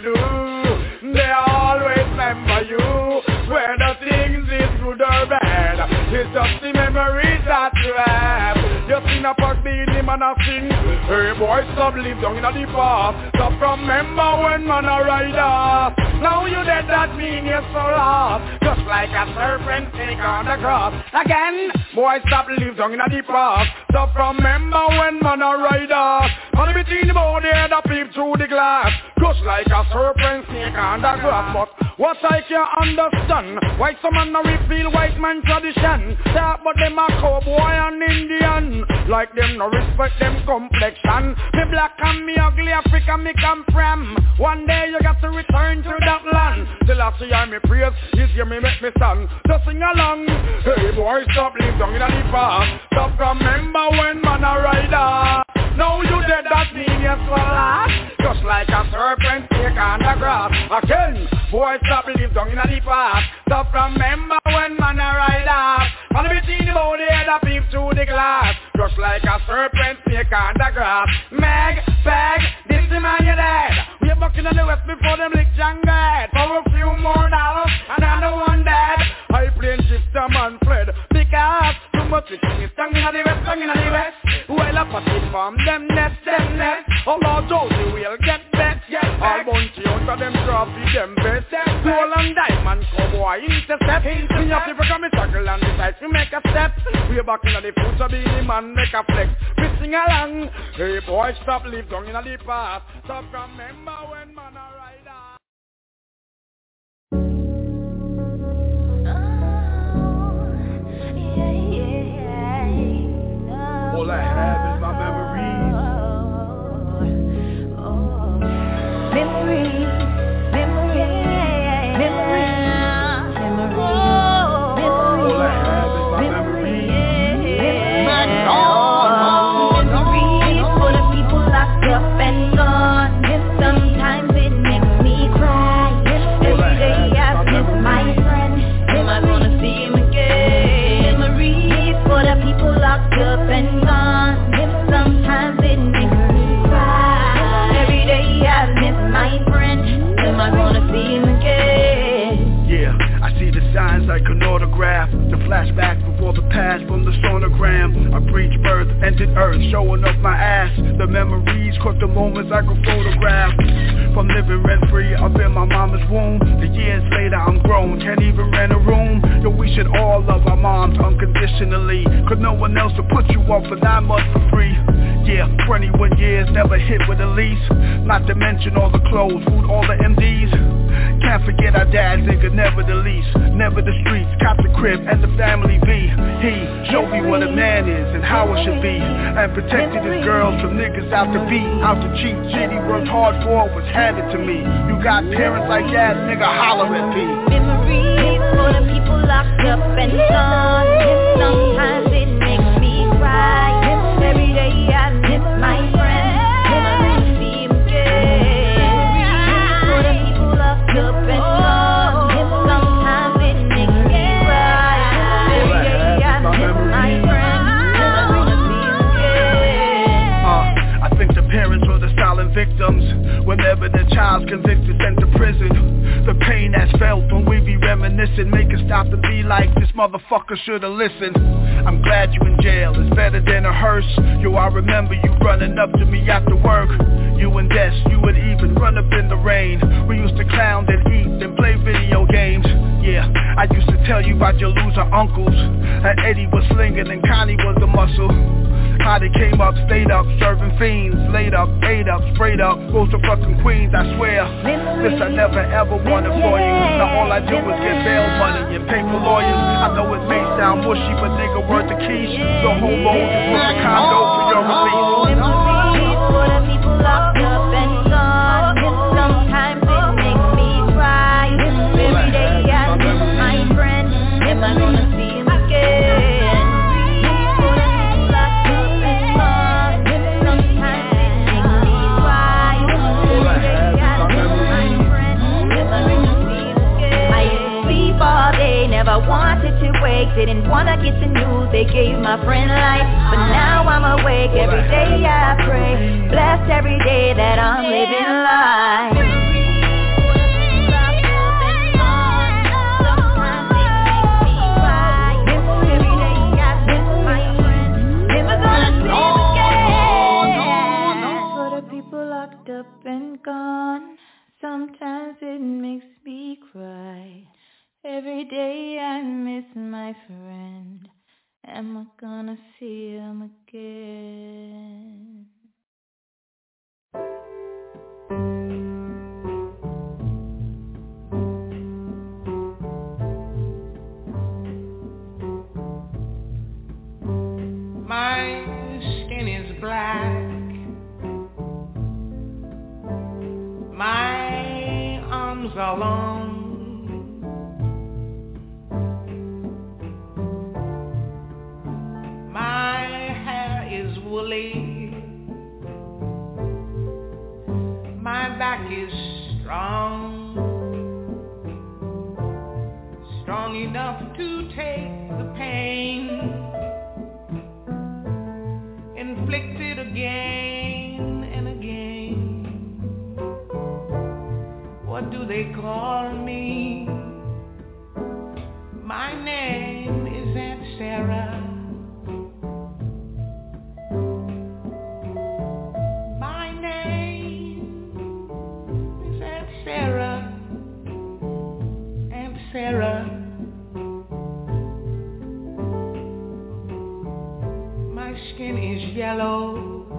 do. They always remember you. Whether things is good or bad, it's just the memories that you have. You seen a fuck being him man a sing. Hey boy, stop live down in the past. Stop remember when man a ride off. Now you dead, that mean you're so lost. Just like a serpent snake on the grass. Again, boy, stop live down in the past. Stop remember when man a ride off. And between the body that peep through the glass. Just like a serpent snake on the grass. But what I can understand, why some man a repeal white man tradition. Talk but them a cowboy and Indian. Like them no respect them complexion. Me black and me ugly, Africa me come from. One day you got to return to that land. Till I see I me praise, this year me make me stand. Just sing along. Hey boy, stop live down in the past. Stop remember when man a rider. Now you dead, that mean you're so lost. Just like a serpent snake on the grass. Again, boy, stop live down in the past. Stop remember when man a rider. And between the body that peep through the glass. Just like a serpent snake on the grass. Meg, Peg, this the man you dead. We're back in the west before them lick jungle. For a few more dollars, and I know one dead. I plane shift a man fled. Because too much licking is tongue in the west, tongue in the west. Well, I put it from them nest. Oh Lord, Josie will get best. All bounty out of them trophy, them best. Gold and diamond, cowboy, intercept. We have to become a circle and decide to make a step. We're back in the future, be the man, make a flex. We sing along. Hey boy, stop live down in the past. Stop remember when man a rider. All I have is my memories. Memories. All I have is my memories. Memories for the people locked up and gone. Sometimes it makes me cry. Every day I miss my friend. Am I gonna see him again? Memories for the people locked up and gone. Sometimes it makes me cry. Every day I miss my friend. Am I gonna see him again? Yeah, I see the signs like an autograph. The flashback before the past from the sonogram. I breached birth, entered earth, showing up my ass. The memories caught the moments I could photograph. From living rent-free up in my mama's womb. The years later I'm grown, can't even rent a room. Yo, we should all love our moms unconditionally. Cause no one else will put you up for 9 months for free. Yeah, 21 years, never hit with a lease. Not to mention all the clothes, food, all the MDs. Can't forget our dads, nigga, never the least. Never the streets, cop the crib and the family be. He showed me what a man is and how it should be. And protected his girls from niggas out to beat. Out to cheat, shit he worked hard for was handed to me. You got parents like that, nigga, holler at me. Memories for the people locked up and gone. Sometimes it makes me cry. Every day I miss my friend. Am I gonna see him again? Memories for the people locked up and gone. Sometimes it makes me cry. Every day I miss my friend. Am I gonna see him again? I think the parents were the silent victims. Whenever the child's convicted, sent to prison. The pain that's felt when we be reminiscing. Make us stop to be like, this motherfucker should've listened. I'm glad you in jail, it's better than a hearse. Yo, I remember you running up to me after work. You and Des, you would even run up in the rain. We used to clown and eat and play video games. Yeah, I used to tell you about your loser uncles. And Eddie was slinging and Connie was the muscle. How they came up, stayed up, serving fiends. Laid up, ate up, sprayed up, goes to fucking Queens, I swear. This I never ever wanted for you. Now all I do is get bail money and pay for lawyers. I know it may sound mushy, but nigga, word to quiche. The whole load is worth a condo for your release. Memories for the people locked up and gone. Sometimes it makes me cry. Every day I miss my friend. Am I gonna see him again? Never wanted to wake, didn't wanna get the news they gave my friend life. But now I'm awake, every day I pray. Blessed every day that I'm living life. Every day I miss my friend. Never gonna see him again. miss my friend? Am I gonna see him again? My skin is black. My arms are long. My hair is woolly. My back is strong. Strong enough to take the pain inflicted again and again. What do they call me? My name is Aunt Sarah. My name is Aunt Sarah. Aunt Sarah. My skin is yellow.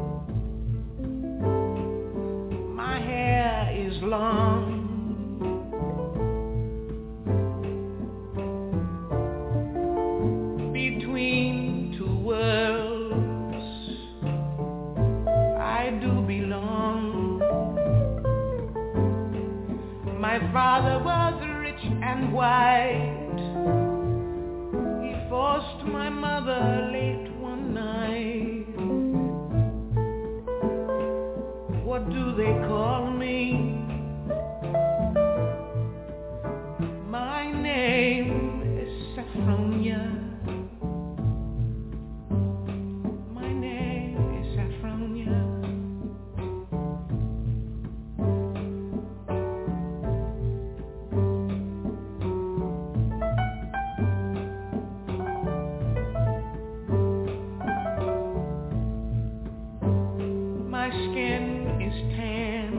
My hair is long. Between two worlds, I do belong. My father was rich and white. He forced my mother late one night. What do they call me? My name is Saffronia. My name is Saffronia. My skin is tan.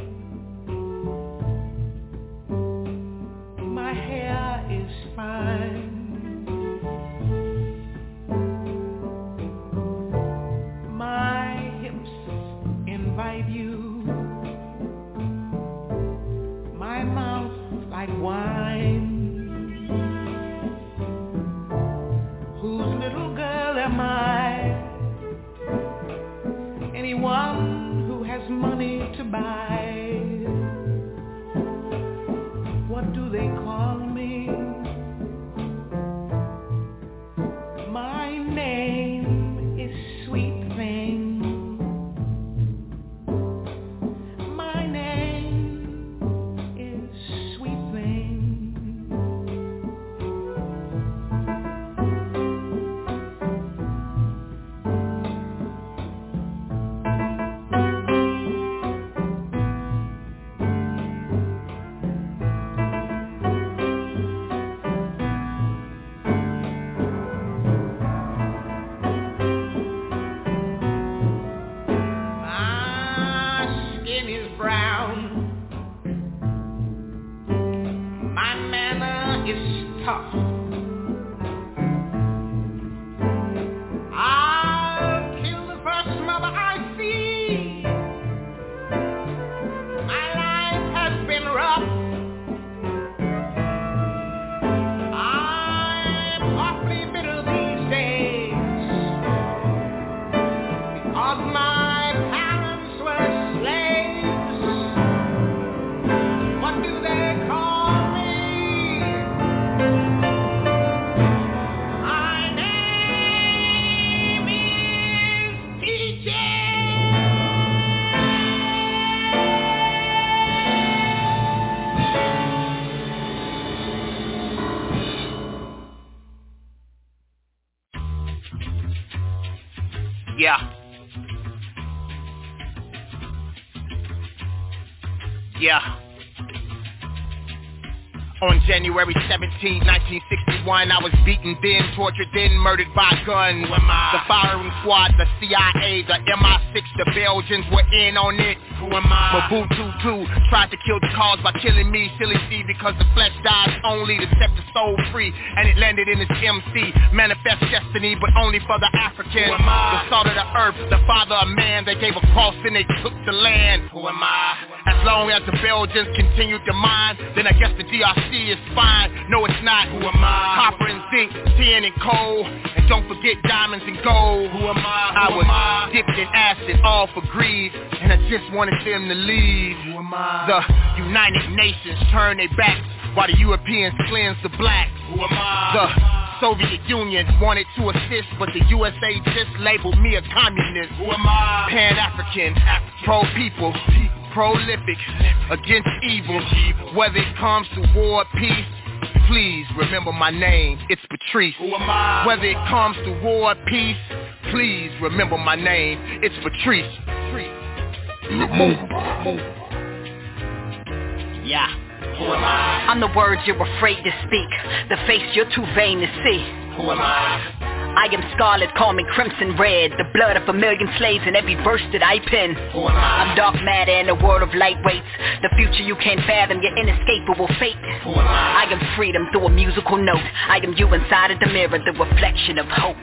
My hair is fine. My hips invite you. My mouth like wine. Whose little girl am I? Anyone who has money to buy. What do they call me? My name is Sweet Thing. My name is Sweet Thing. My skin is brown. My manner is tough. I'll kill the first mother I see. My life has been rough. I'm awfully bitter these days because my parents were slaves. What do they call me? My name is TJ. Yeah. Yeah. On January 17, 1961, I was beaten then, tortured then, murdered by gun. The firing squad, the CIA, the MI6, the Belgians were in on it. Who am I? Mobutu too tried to kill the cause by killing me, silly C, because the flesh dies only to set the soul free. And it landed in his MC, manifest destiny, but only for the African. The salt of the earth, the father of man, they gave a cross and they took the land. Who am I? As long as the Belgians continued to mine, then I guess the DRC is fine. No, it's not. Who am I? Copper and zinc, tin and coal, and don't forget diamonds and gold. Who am I? I was dipped in acid, all for greed, and I just wanted them to leave. Who am I? The United Nations turned their backs while the Europeans cleansed the blacks. Who am I? The Soviet Union wanted to assist, but the USA just labeled me a communist. Who am I? Pan-African, pro-people, prolific, against evil. Whether it comes to war or peace, please remember my name, it's Patrice. Who am I? Whether it comes to war or peace, please remember my name, it's Patrice. Yeah. Who am I? I'm the words you're afraid to speak, the face you're too vain to see. Who am I? I am scarlet, call me crimson red, the blood of a million slaves in every verse that I pen. Who am I? I'm dark matter in a world of lightweights, the future you can't fathom, your inescapable fate. Who am I? I am freedom through a musical note, I am you inside of the mirror, the reflection of hope.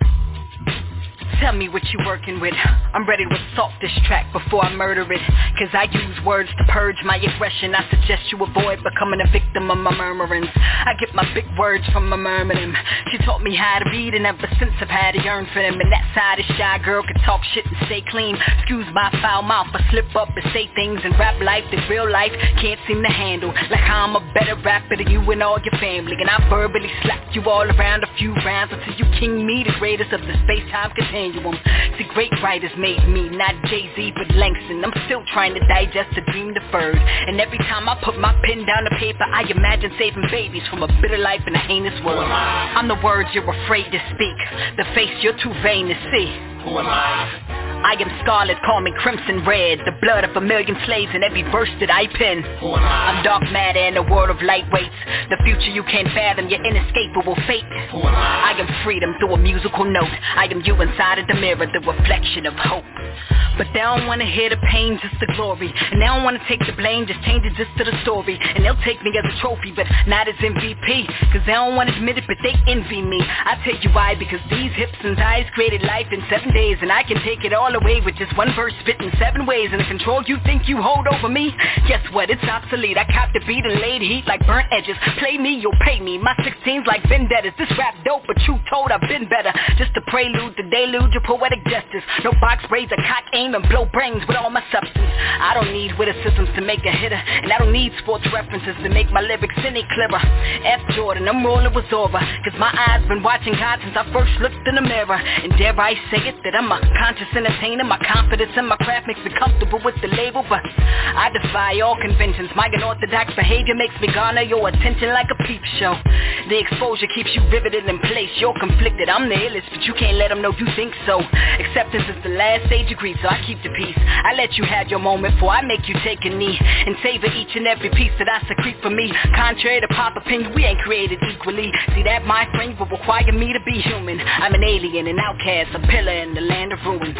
Tell me what you working with, I'm ready to assault this track before I murder it. Cause I use words to purge my aggression, I suggest you avoid becoming a victim of my murmurings. I get my big words from my murmuring. She taught me how to read and ever since I've had a yearn for them. And that side of shy girl can talk shit and stay clean. Excuse my foul mouth, I slip up and say things in rap life that real life can't seem to handle. Like how I'm a better rapper than you and all your family, and I verbally slap you all around a few rounds until you king me, the greatest of the space-time continuum. See, great writers made me, not Jay-Z but Langston. I'm still trying to digest the dream deferred, and every time I put my pen down to paper, I imagine saving babies from a bitter life in a heinous world. I'm the words you're afraid to speak, the face you're too vain to see. Who am I? I am scarlet, call me crimson red, the blood of a million slaves in every verse that I pen. Who am I? I'm dark matter in a world of lightweights, the future you can't fathom, your inescapable fate. Who am I? I am freedom through a musical note, I am you inside of the mirror, the reflection of hope. But they don't wanna hear the pain, just the glory, and they don't wanna take the blame, just change it just to the story. And they'll take me as a trophy, but not as MVP, cause they don't wanna admit it, but they envy me. I tell you why, because these hips and thighs created life in 7 days, and I can take it all away with just one verse fit in 7 ways. And the control you think you hold over me, guess what, it's obsolete. I cop the beat and laid heat like burnt edges. Play me, you'll pay me, my 16's like vendettas. This rap dope, but truth told, I've been better. Just a prelude to delude your poetic justice. No box braids, a cock aim and blow brains with all my substance. I don't need witticisms to make a hitter, and I don't need sports references to make my lyrics any clearer. F Jordan, I'm rolling with Zora, cause my eyes been watching God since I first looked in the mirror. And dare I say it, that I'm a conscious entertainer. My confidence in my craft makes me comfortable with the label, but I defy all conventions. My unorthodox behavior makes me garner your attention like a peep show. The exposure keeps you riveted in place. You're conflicted, I'm the illest, but you can't let them know you think so. Acceptance is the last stage of grief, so I keep the peace. I let you have your moment before I make you take a knee and savor each and every piece that I secrete for me. Contrary to pop opinion, we ain't created equally. See that, my friend, will require me to be human. I'm an alien, an outcast, a pillar in the land of ruin.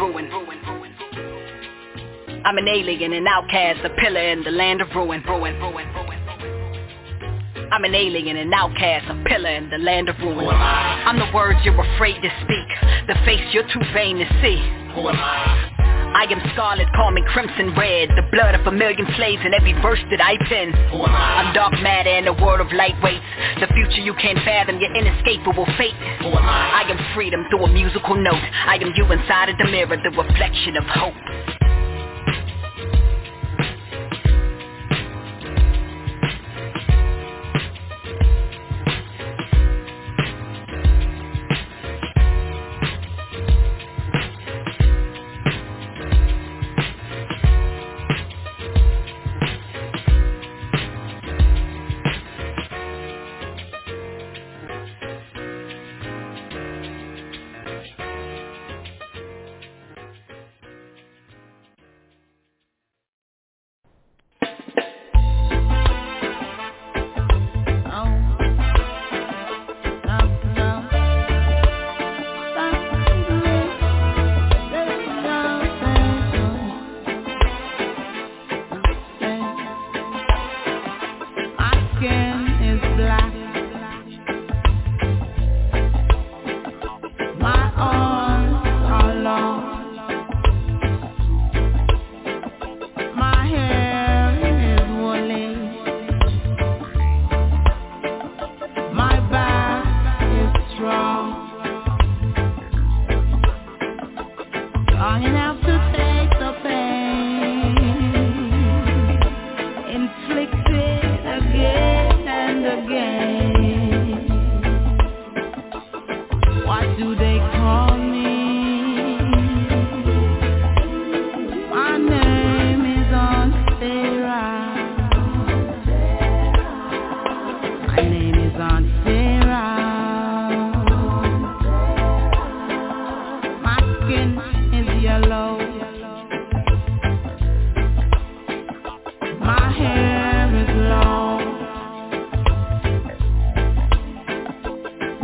I'm an alien, an outcast, a pillar in the land of ruin. I'm an alien, an outcast, a pillar in the land of ruin. I'm the words you're afraid to speak, the face you're too vain to see. Who am I? I am scarlet, call me crimson red, the blood of a million slaves in every verse that I pen. Who am I? I'm dark matter in a world of lightweights, the future you can't fathom, your inescapable fate. Who am I? I am freedom through a musical note, I am you inside of the mirror, the reflection of hope.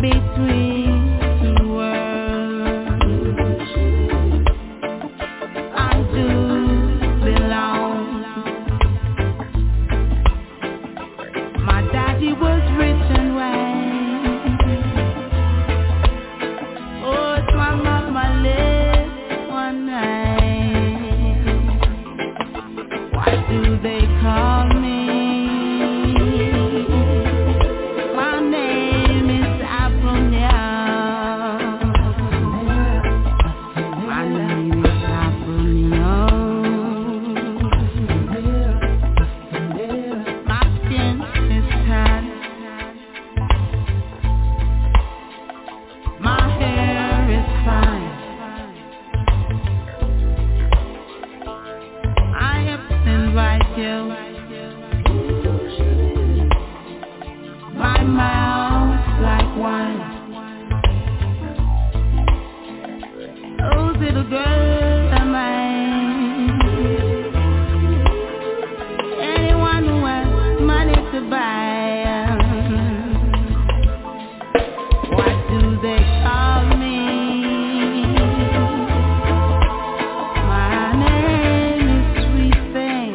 between worlds. I do belong. My daddy was rich and white. Oh, it's my mama lived one night. Why do they call me? My name is Apollonia. My name is Apollonia. My skin is tan. My hair is fine. I invite you. My mouth like wine. Oh, little girl of mine. Anyone who has money to buy. What do they call me? My name is Sweet Thing.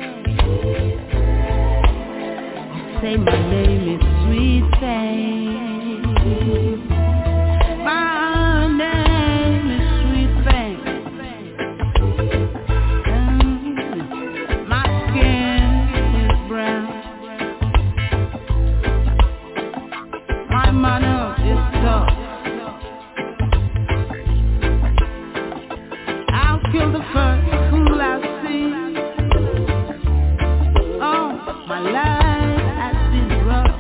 Say my name is Sweet Thing. My name is Sweet Thing. My skin is brown. My manner is tough. I'll kill the first fool I see. Oh, my life has been rough.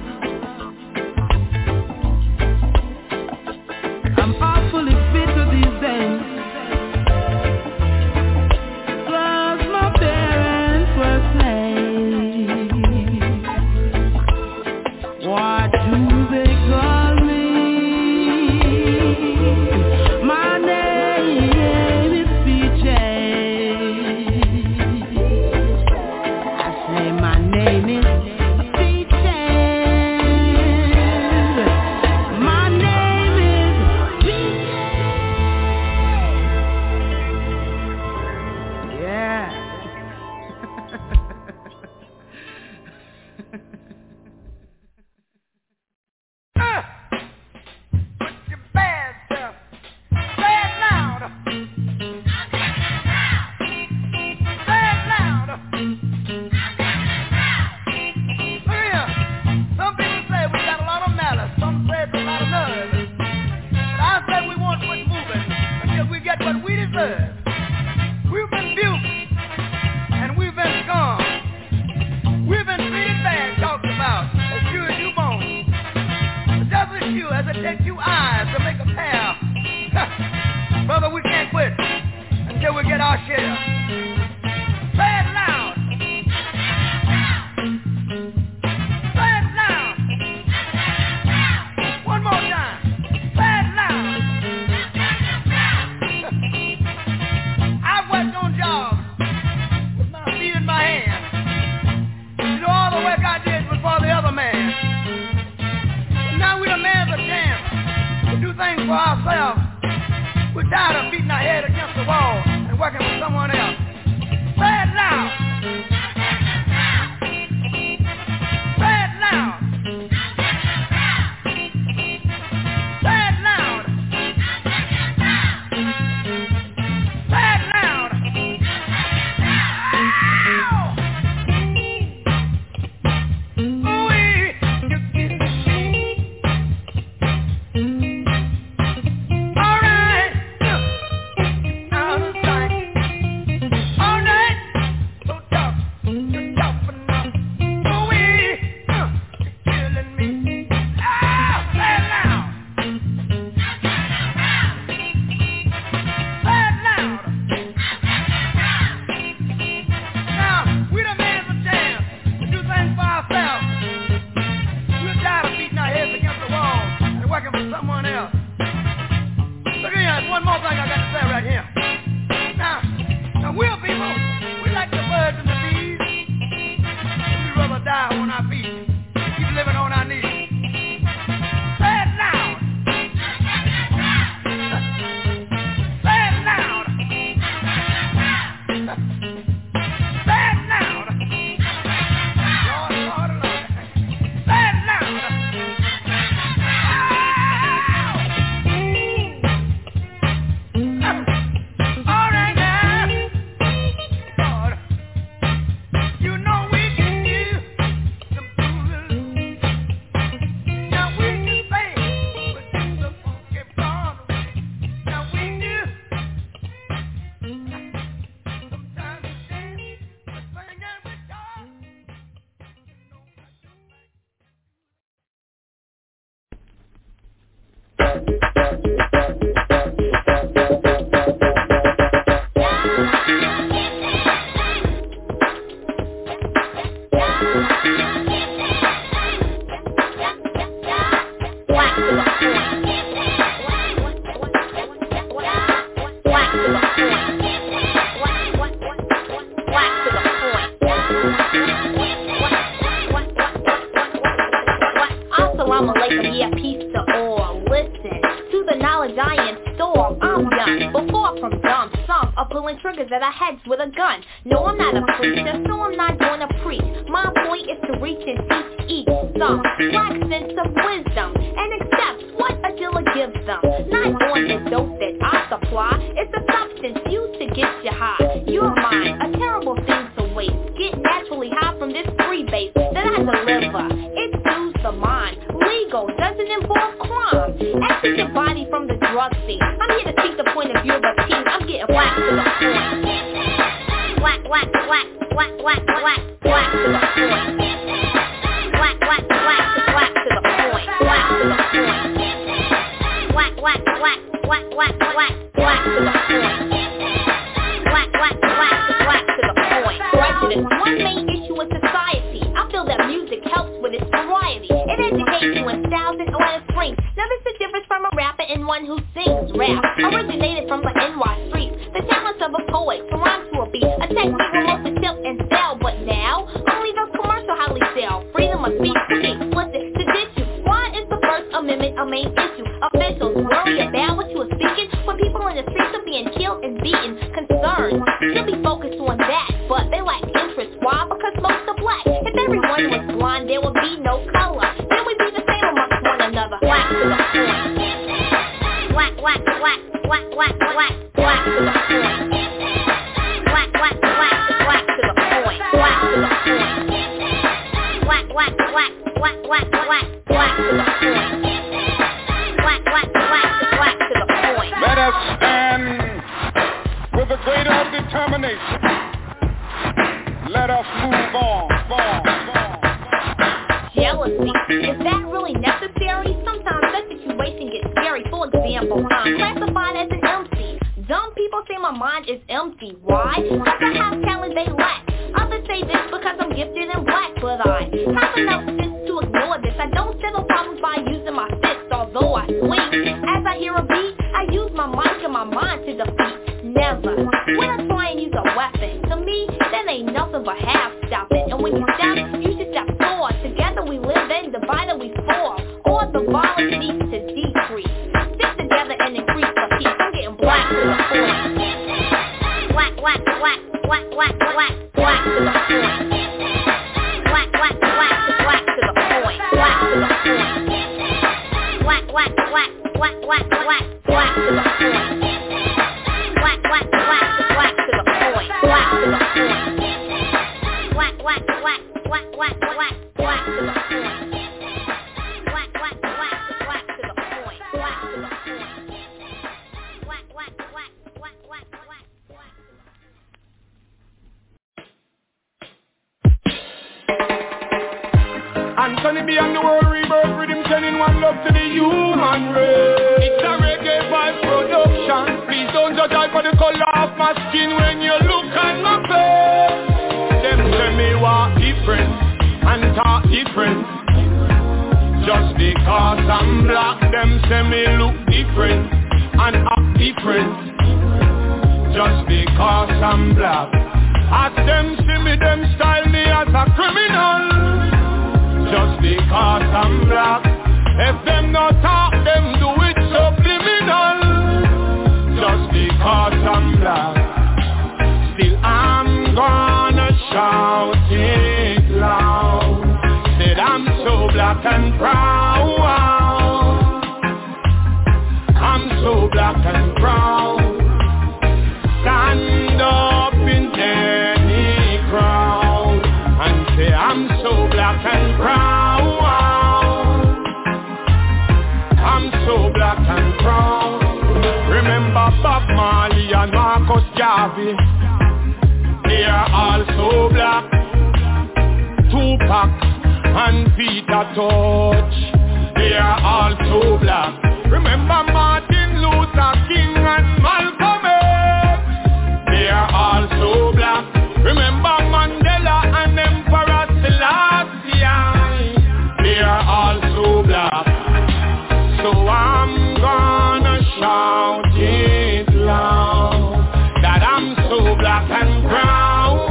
I'm awfully bitter these days. 'Cause my parents were slaves. What do they call me? My name is PJ. I say my name is PJ. My name is PJ. Yeah. Put your bad stuff. Say it loud. Say it loud. Look here. Some people say we got a lot of malice. Some say it's a lot of nerve. But I say we won't quit moving until we get what we deserve. We've been abused and we've been scorned. We've been treated bad, talked about as sure as you born. But just as sure as it takes you eyes to make a pair. Brother, we can't quit until we get our share. Say it loud. Say it loud. One more time. Say it loud. I've worked on jobs with my feet in my hands. You know, all the work I did was for the other man. But now we done man's a chance to do things for ourselves. We're tired of beating our head against the wall and working for someone else. Say it loud. Say it loud. Say it loud. Say it loud. All right. Out of sight. All night. So tough. You're tough enough. You're killing me. Say it loud. Say it loud. Now, we done made us a chance to do things for ourselves. We're tired of beating our heads against the wall and working for someone else. Look here, there's one more thing I got to say right here. Now we're people, we like the birds and the bees. We'd rather die on our feet, keep living on our knees. Say it loud. or pulling triggers at our heads with a gun. No, I'm not a preacher, so I'm not gonna preach. My point is to reach and teach each some black sense of wisdom and accept what a dealer gives them. Not on the dope that I supply, it's a substance used to get you high. Your mind, a terrible thing to waste. Get naturally high from this free base that I deliver. It soothes the mind. Legal, doesn't involve crime. Exit your body from the drug scene. I'm here to take the point of view of a team. I'm getting black to the point. Black, black, black, black, black, black, black to the point. Black, black, black, black to the point. Black to the point. Black, black, black, black, black, black, black to the point. Black, black, black, black to the point. Prejudice, one main issue in society. I feel that music helps with its variety. It educates you in styles and order springs. Now there's a difference from a rapper and one who sings rap. Originated from the NY streets. The talents of a poet, to rhyme to a beat. A technique remote to tip and sell. But now, only those commercial highly sell. Freedom of speech to be explicit to ditch you. Why is the First Amendment a main issue? Officials worry about what you are speaking when people in the streets are being killed and beaten. Concerned should be focused on that, but they lack interest. Why? Because most are black. If everyone was blind, there would be no color. Then we'd be the same amongst one another. Black to the point. Black, black, black, black, black, black, black to the point. Black, black, black, black to the point. Black to the point. Black, black, black, black, black, black, black to the point. Black, black, black, black to the point. Let us stand with a greater determination. Let us move on. Jealousy, is that really necessary? Sometimes that situation gets scary. For example, I'm classified as an MC. Dumb people say my mind is empty. Why? Because I have talent they lack. Others say this because I'm gifted and black, but I have enough sense to ignore this. I don't settle problems by using my fists, although I swing. As I hear a beat, I use my mic and my mind to defeat. Never. When I try and use a weapon, to me, that ain't nothing but half stopping. And when you stop, you should stop forward. Together we live and divided we fall. Or the violence needs to decrease. Stick together and increase the peace. I'm getting black to the point. Black, black, black, black, black, black, black to the point. Black, black, black, black to the point. Black to the point. Black, black, black, black, black, black, black to the point. Black, black, black, black to the point. Black to the point. Black, black, black, black, black, black, black to the point. Black, black, black, black to the point. Black to the point. Black, black, black, black, black, black, black. Anthony B and the World Rebirth Rhythm sending one love to the human race. It's a reggae vibe production. Please don't judge I for the color of my skin when you look at my face. Them say me walk different and talk different. Just because I'm black, them say me look different and act different. Just because I'm black, as them see me, them style me as a criminal. Just because I'm black, if them not talk, them do it subliminal. Just because I'm black, still I'm gonna shout it loud. Said I'm so black and proud. I'm so black and proud. Stand up in any crowd and say I'm so black and proud. I'm so black and proud. Remember Bob Marley and Marcus Garvey, they are all so black. Tupac and Peter Tosh, they are all so black. Remember Martin Luther King and Malcolm X, they are all so black. Remember Mandela and Emperor Selassie, they are all so black. So I'm gonna shout it loud that I'm so black and proud.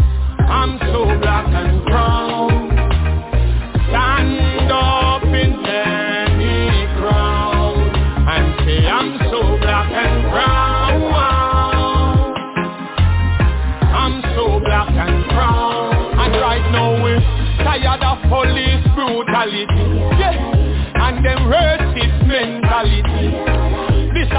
I'm so black and proud. Stand up in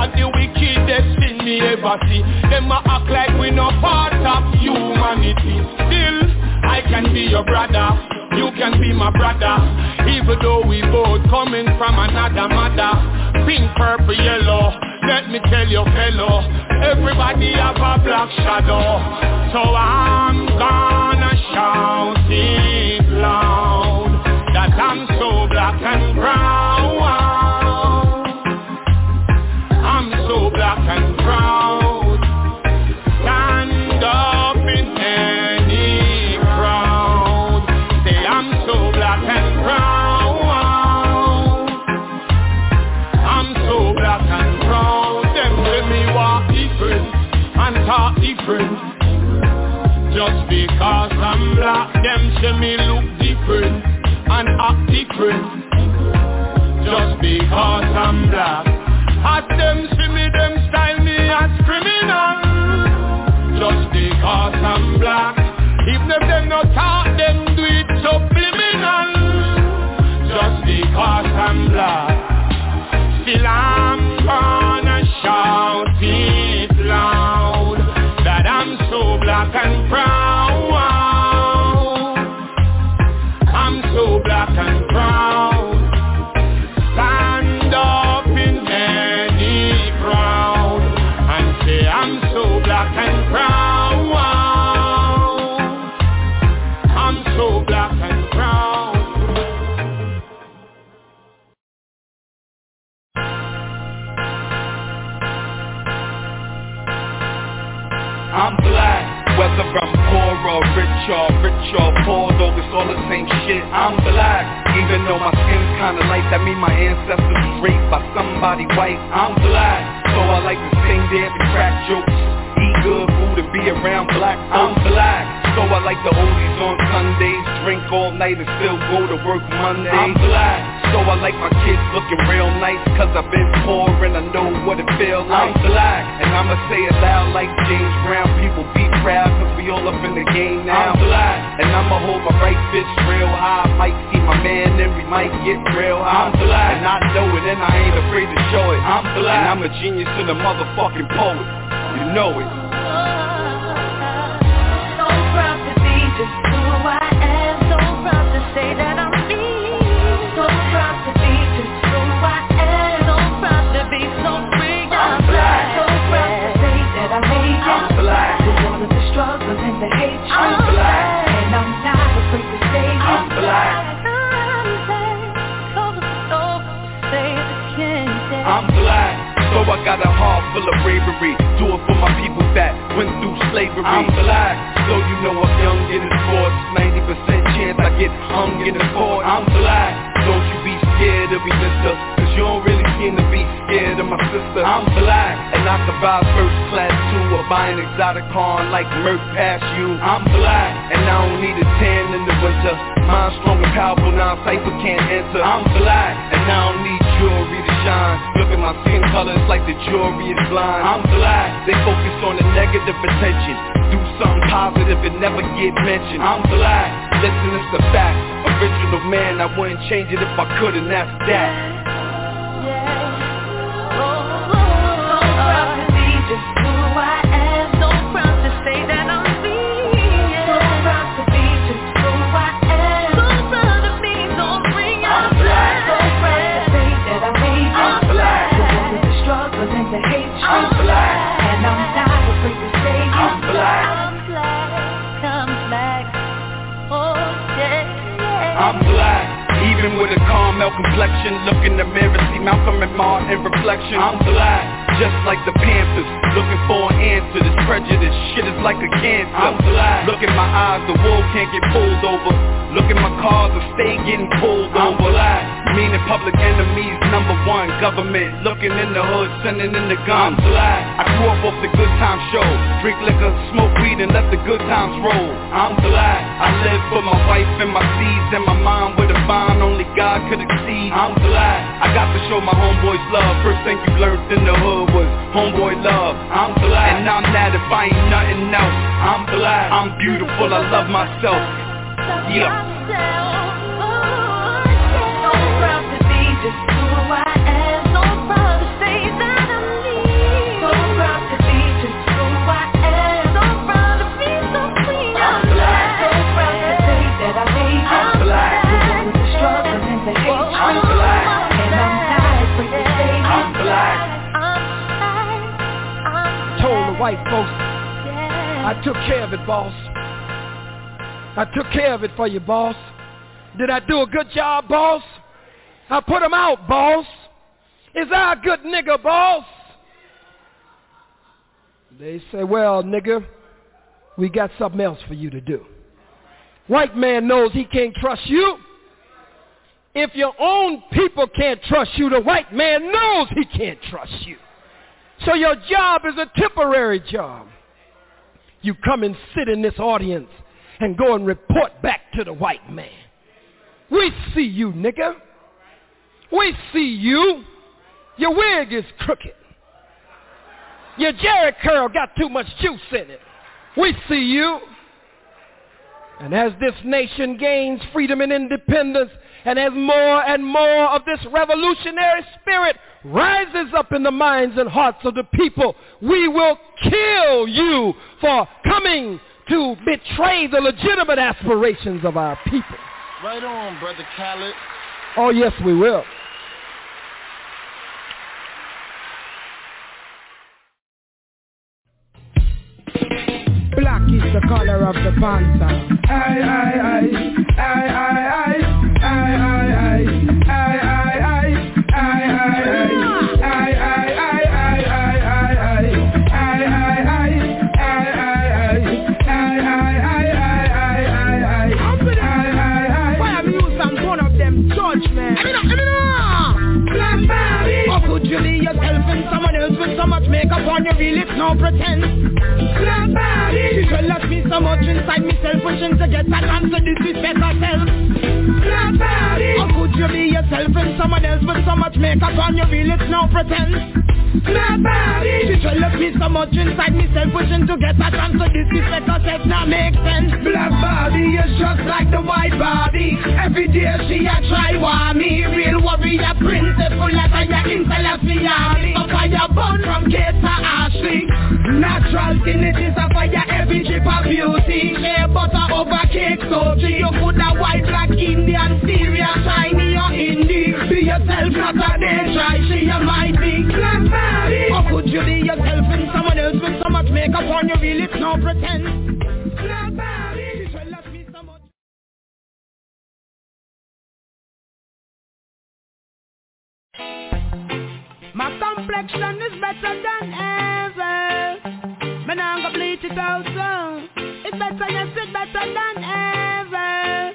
are the wickedest thing me ever see. Them a act like we no part of humanity. Still, I can be your brother, you can be my brother, even though we both coming from another mother. Pink, purple, yellow, let me tell you fellow, everybody have a black shadow. So I'm gonna shout it loud, that I'm so black and brown. I'm so black and proud. Stand up in any crowd, say I'm so black and proud. I'm so black and proud. Them say me walk different and talk different. Just because I'm black, them say me look different and act different. Just because I'm black, as them see me, them style me as criminal. Just because I'm black, even if them not talk, them do it subliminal. Just because I'm black, still I'm gonna shout it loud, that I'm so black and proud. I'm so black and proud. Stand up in any crowd and say I'm so black and proud. I'm so black and proud. I'm black, whether I'm poor or rich or poor, though it's all the same shit. I'm black, even though my skin's kinda light, that mean my ancestors was raped by somebody white. I'm black, so I like to sing, dance, and crack jokes, eat good food and be around black folks. I'm black, so I like the oldies on Sundays, drink all night and still go to work Monday. I'm black, so I like my kids looking real nice, cause I've been poor and I know what it feels like. I'm black, and I'ma say it loud like James Brown, people be proud cause we all up in the game now. I'm black, and I'ma hold my right fist real high, might see my man and we might get real high. I'm black, and I know it and I ain't afraid to show it. I'm black, and I'm a genius and a motherfucking poet, you know it. So proud to be just who I am, so proud to say that I'm me. So proud to be just who I am, so proud to be so free. I'm black, so proud to say that I made it. I'm black, through all of the struggles and the hatred. I'm black, and I'm not afraid to say it. I'm black. I'm black, so I got a heart full of bravery. Do it for my people that went through slavery. I'm black, so you know I'm young in the sports. 90% chance I get hung in the court. I'm black, don't you be scared of me, mister, cause you don't really seem to be scared of my sister. I'm black, and I can buy first class too, or buy an exotic car like Merc past you. I'm black, and I don't need a tan in the winter. Mind strong and powerful, non-cypher can't enter. I'm black, and I don't need jewelry to shine. Look at my skin color, it's like the jewelry is blind. I'm black, they focus on the negative attention. Do something positive and never get mentioned. I'm black, listen, it's the fact. Original man, I wouldn't change it if I could, and that's that. So proud to be just who I am, so proud to say that I'm me. So proud to be just who I am, so proud to be so free. I'm black, so proud to say that I made it. I'm black, through all of the struggles and the hatred. I'm black, and I'm not afraid to say it. I'm black, I'm black, I'm black. Oh yeah. I'm black, even with a caramel complexion. Look in the mirror, see Malcolm and Martin reflection. I'm black, just like the Panthers, looking for an answer. This prejudice shit is like a cancer. I'm black, look in my eyes, the wool can't get pulled over. Look at my cars, I stay getting pulled over. I'm black, meaning public enemies, number one. Government looking in the hood, sending in the guns. I'm black, I grew up off the Good Times show. Drink liquor, smoke weed, and let the good times roll. I'm black, I live for my wife and my seeds, and my mind with a bond only God could exceed. I'm black, I got to show my homeboys love. First thing you learned in the hood was homeboy love. I'm black, and I'm that if I ain't nothing else. I'm black, I'm beautiful, I love myself. Yeah. So proud to be just who I am, so proud to say that I'm me. right, folks. I took care of it, boss. I took care of it for you, boss. Did I do a good job, boss? I put him out, boss. Is I a good nigga, boss? They say, well, nigga, we got something else for you to do. White man knows he can't trust you. If your own people can't trust you, the white man knows he can't trust you. So your job is a temporary job. You come and sit in this audience and go and report back to the white man. We see you, nigga. We see you. Your wig is crooked. Your Jerry curl got too much juice in it. We see you. And as this nation gains freedom and independence, and as more and more of this revolutionary spirit rises up in the minds and hearts of the people, we will kill you for coming to betray the legitimate aspirations of our people. Right on, Brother Khaled. Oh, yes, we will. Black is the color of the panther. So much makeup on your real, it's no pretense. Black body, she left me so much inside myself, wishing to get back onto disrespect herself. Black body, how could you be yourself and someone else with so much makeup on your real, it's no pretense. Black body, she left me so much inside myself, wishing to get back onto disrespect herself, now makes sense. Black body is just like the white body. Every day she a try want me. Real warrior principle like a intellectual. A fire burn from Kate to Ashley. Natural skin, it is a fire, every drip of beauty. Shea butter over cake, so you put a white, black, Indian, Syria, Chinese or Indie. Be yourself, not a day try, she a mighty. Black body, how could you be yourself and someone else with so much makeup on your real, it's no pretense. Black body, she left me so much. My complexion is better than ever. Man, I'm gonna bleach it out, so it's better, yes, it's better than ever.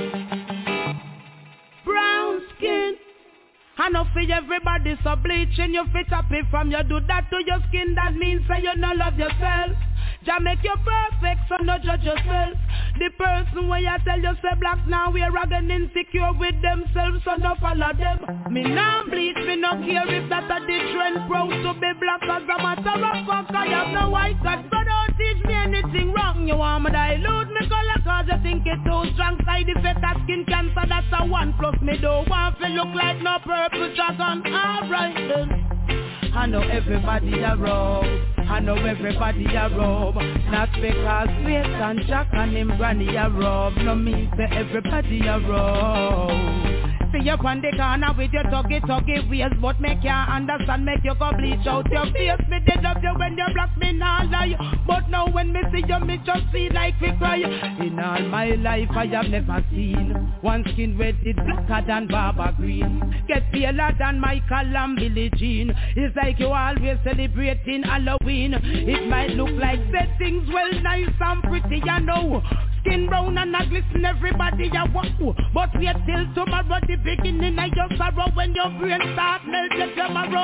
Brown skin, I know for everybody, so bleaching you fit up it from you do that to your skin, that means say you no love yourself. Jah make you perfect, so no judge yourself. The person when you tell you say blacks now we're rugged insecure with themselves, so no follow them. Me now bleach, me no care if that a the trend. Proud to be black as a matter of fact, I have no white God, so don't teach me anything wrong. You want me dilute me color cause you think it too strong. Side effect of skin cancer, that's a 1+. Me don't want to look like no purple dragon. Alright then. I know everybody a robe, I know everybody a robe. Not because Grace and Jack and him granny a robe, no mean say everybody a robe. See you on the corner with your tuggy ways, but make you understand, make you go bleach out your face. Me did love you when you block me, not lie. But now when me see you, me just feel like we cry. In all my life I have never seen one skin red it blacker than Barbara Green. Get paler than Michael and Billie Jean. It's like you always celebrating Halloween. It might look like said things well nice and pretty, you know. Skin brown and not glisten, everybody a wow. But wait till tomorrow, the beginning of your sorrow. When your brain start melting tomorrow,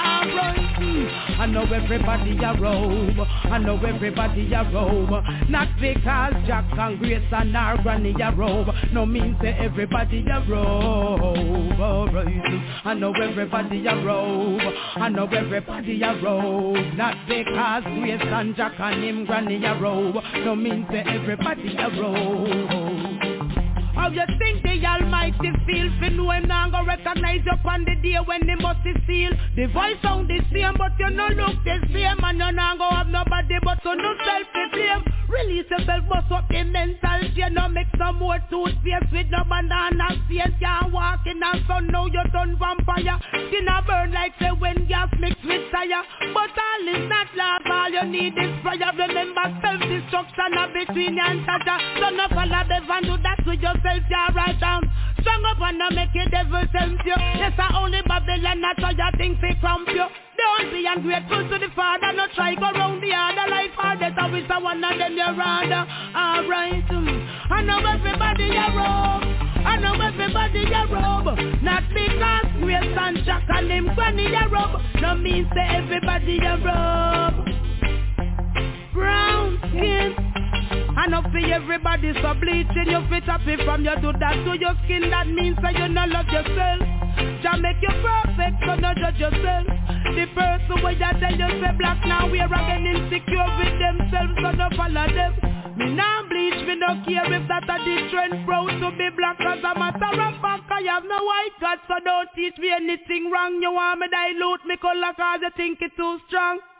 I know everybody a robe, I know everybody a robe. Not because Jack and Grace and our granny a robe, no mean say everybody a robe. Alright, I know everybody a robe, I know everybody a robe. Not because Grace and Jack and him granny a robe, no mean say everybody a robe. How you think the Almighty feel? Fi know him now go recognize you on the day when the must is sealed. The voice sound the same, but you no look the same. And you now go have nobody but to no self-blame. Release yourself, bust up the mental chain. Now make some more toothpaste with no banana face. Can't walk in the sun, now you turn vampire. Skin a burn like say when gas mixed with fire. But all is not love, all you need between you and Tata. So no follow the van, do that to yourself, you're right down. Strong up and no make your devil tempt you. Yes, I only Babylon, that's all your things they crump you. Don't be ungrateful to the Father, no try go round the other life or death. I wish I one of them you're rather. Alright, I know everybody you're wrong. I know everybody you're rob. Not because Grace and Jack and them granny you're rob. No means say everybody you're rob. Brown skin. I know for everybody so bleaching. You fit happy from your do that to your skin. That means that you not love yourself. Just make you perfect, so not judge yourself. The person where you tell you say black now we're again insecure with themselves, so don't follow them. Me now bleach, me don't care if that a the trend. Proud to be black as a matter of fact. I have no white God, so don't teach me anything wrong. You want me dilute me color cause you think it too strong.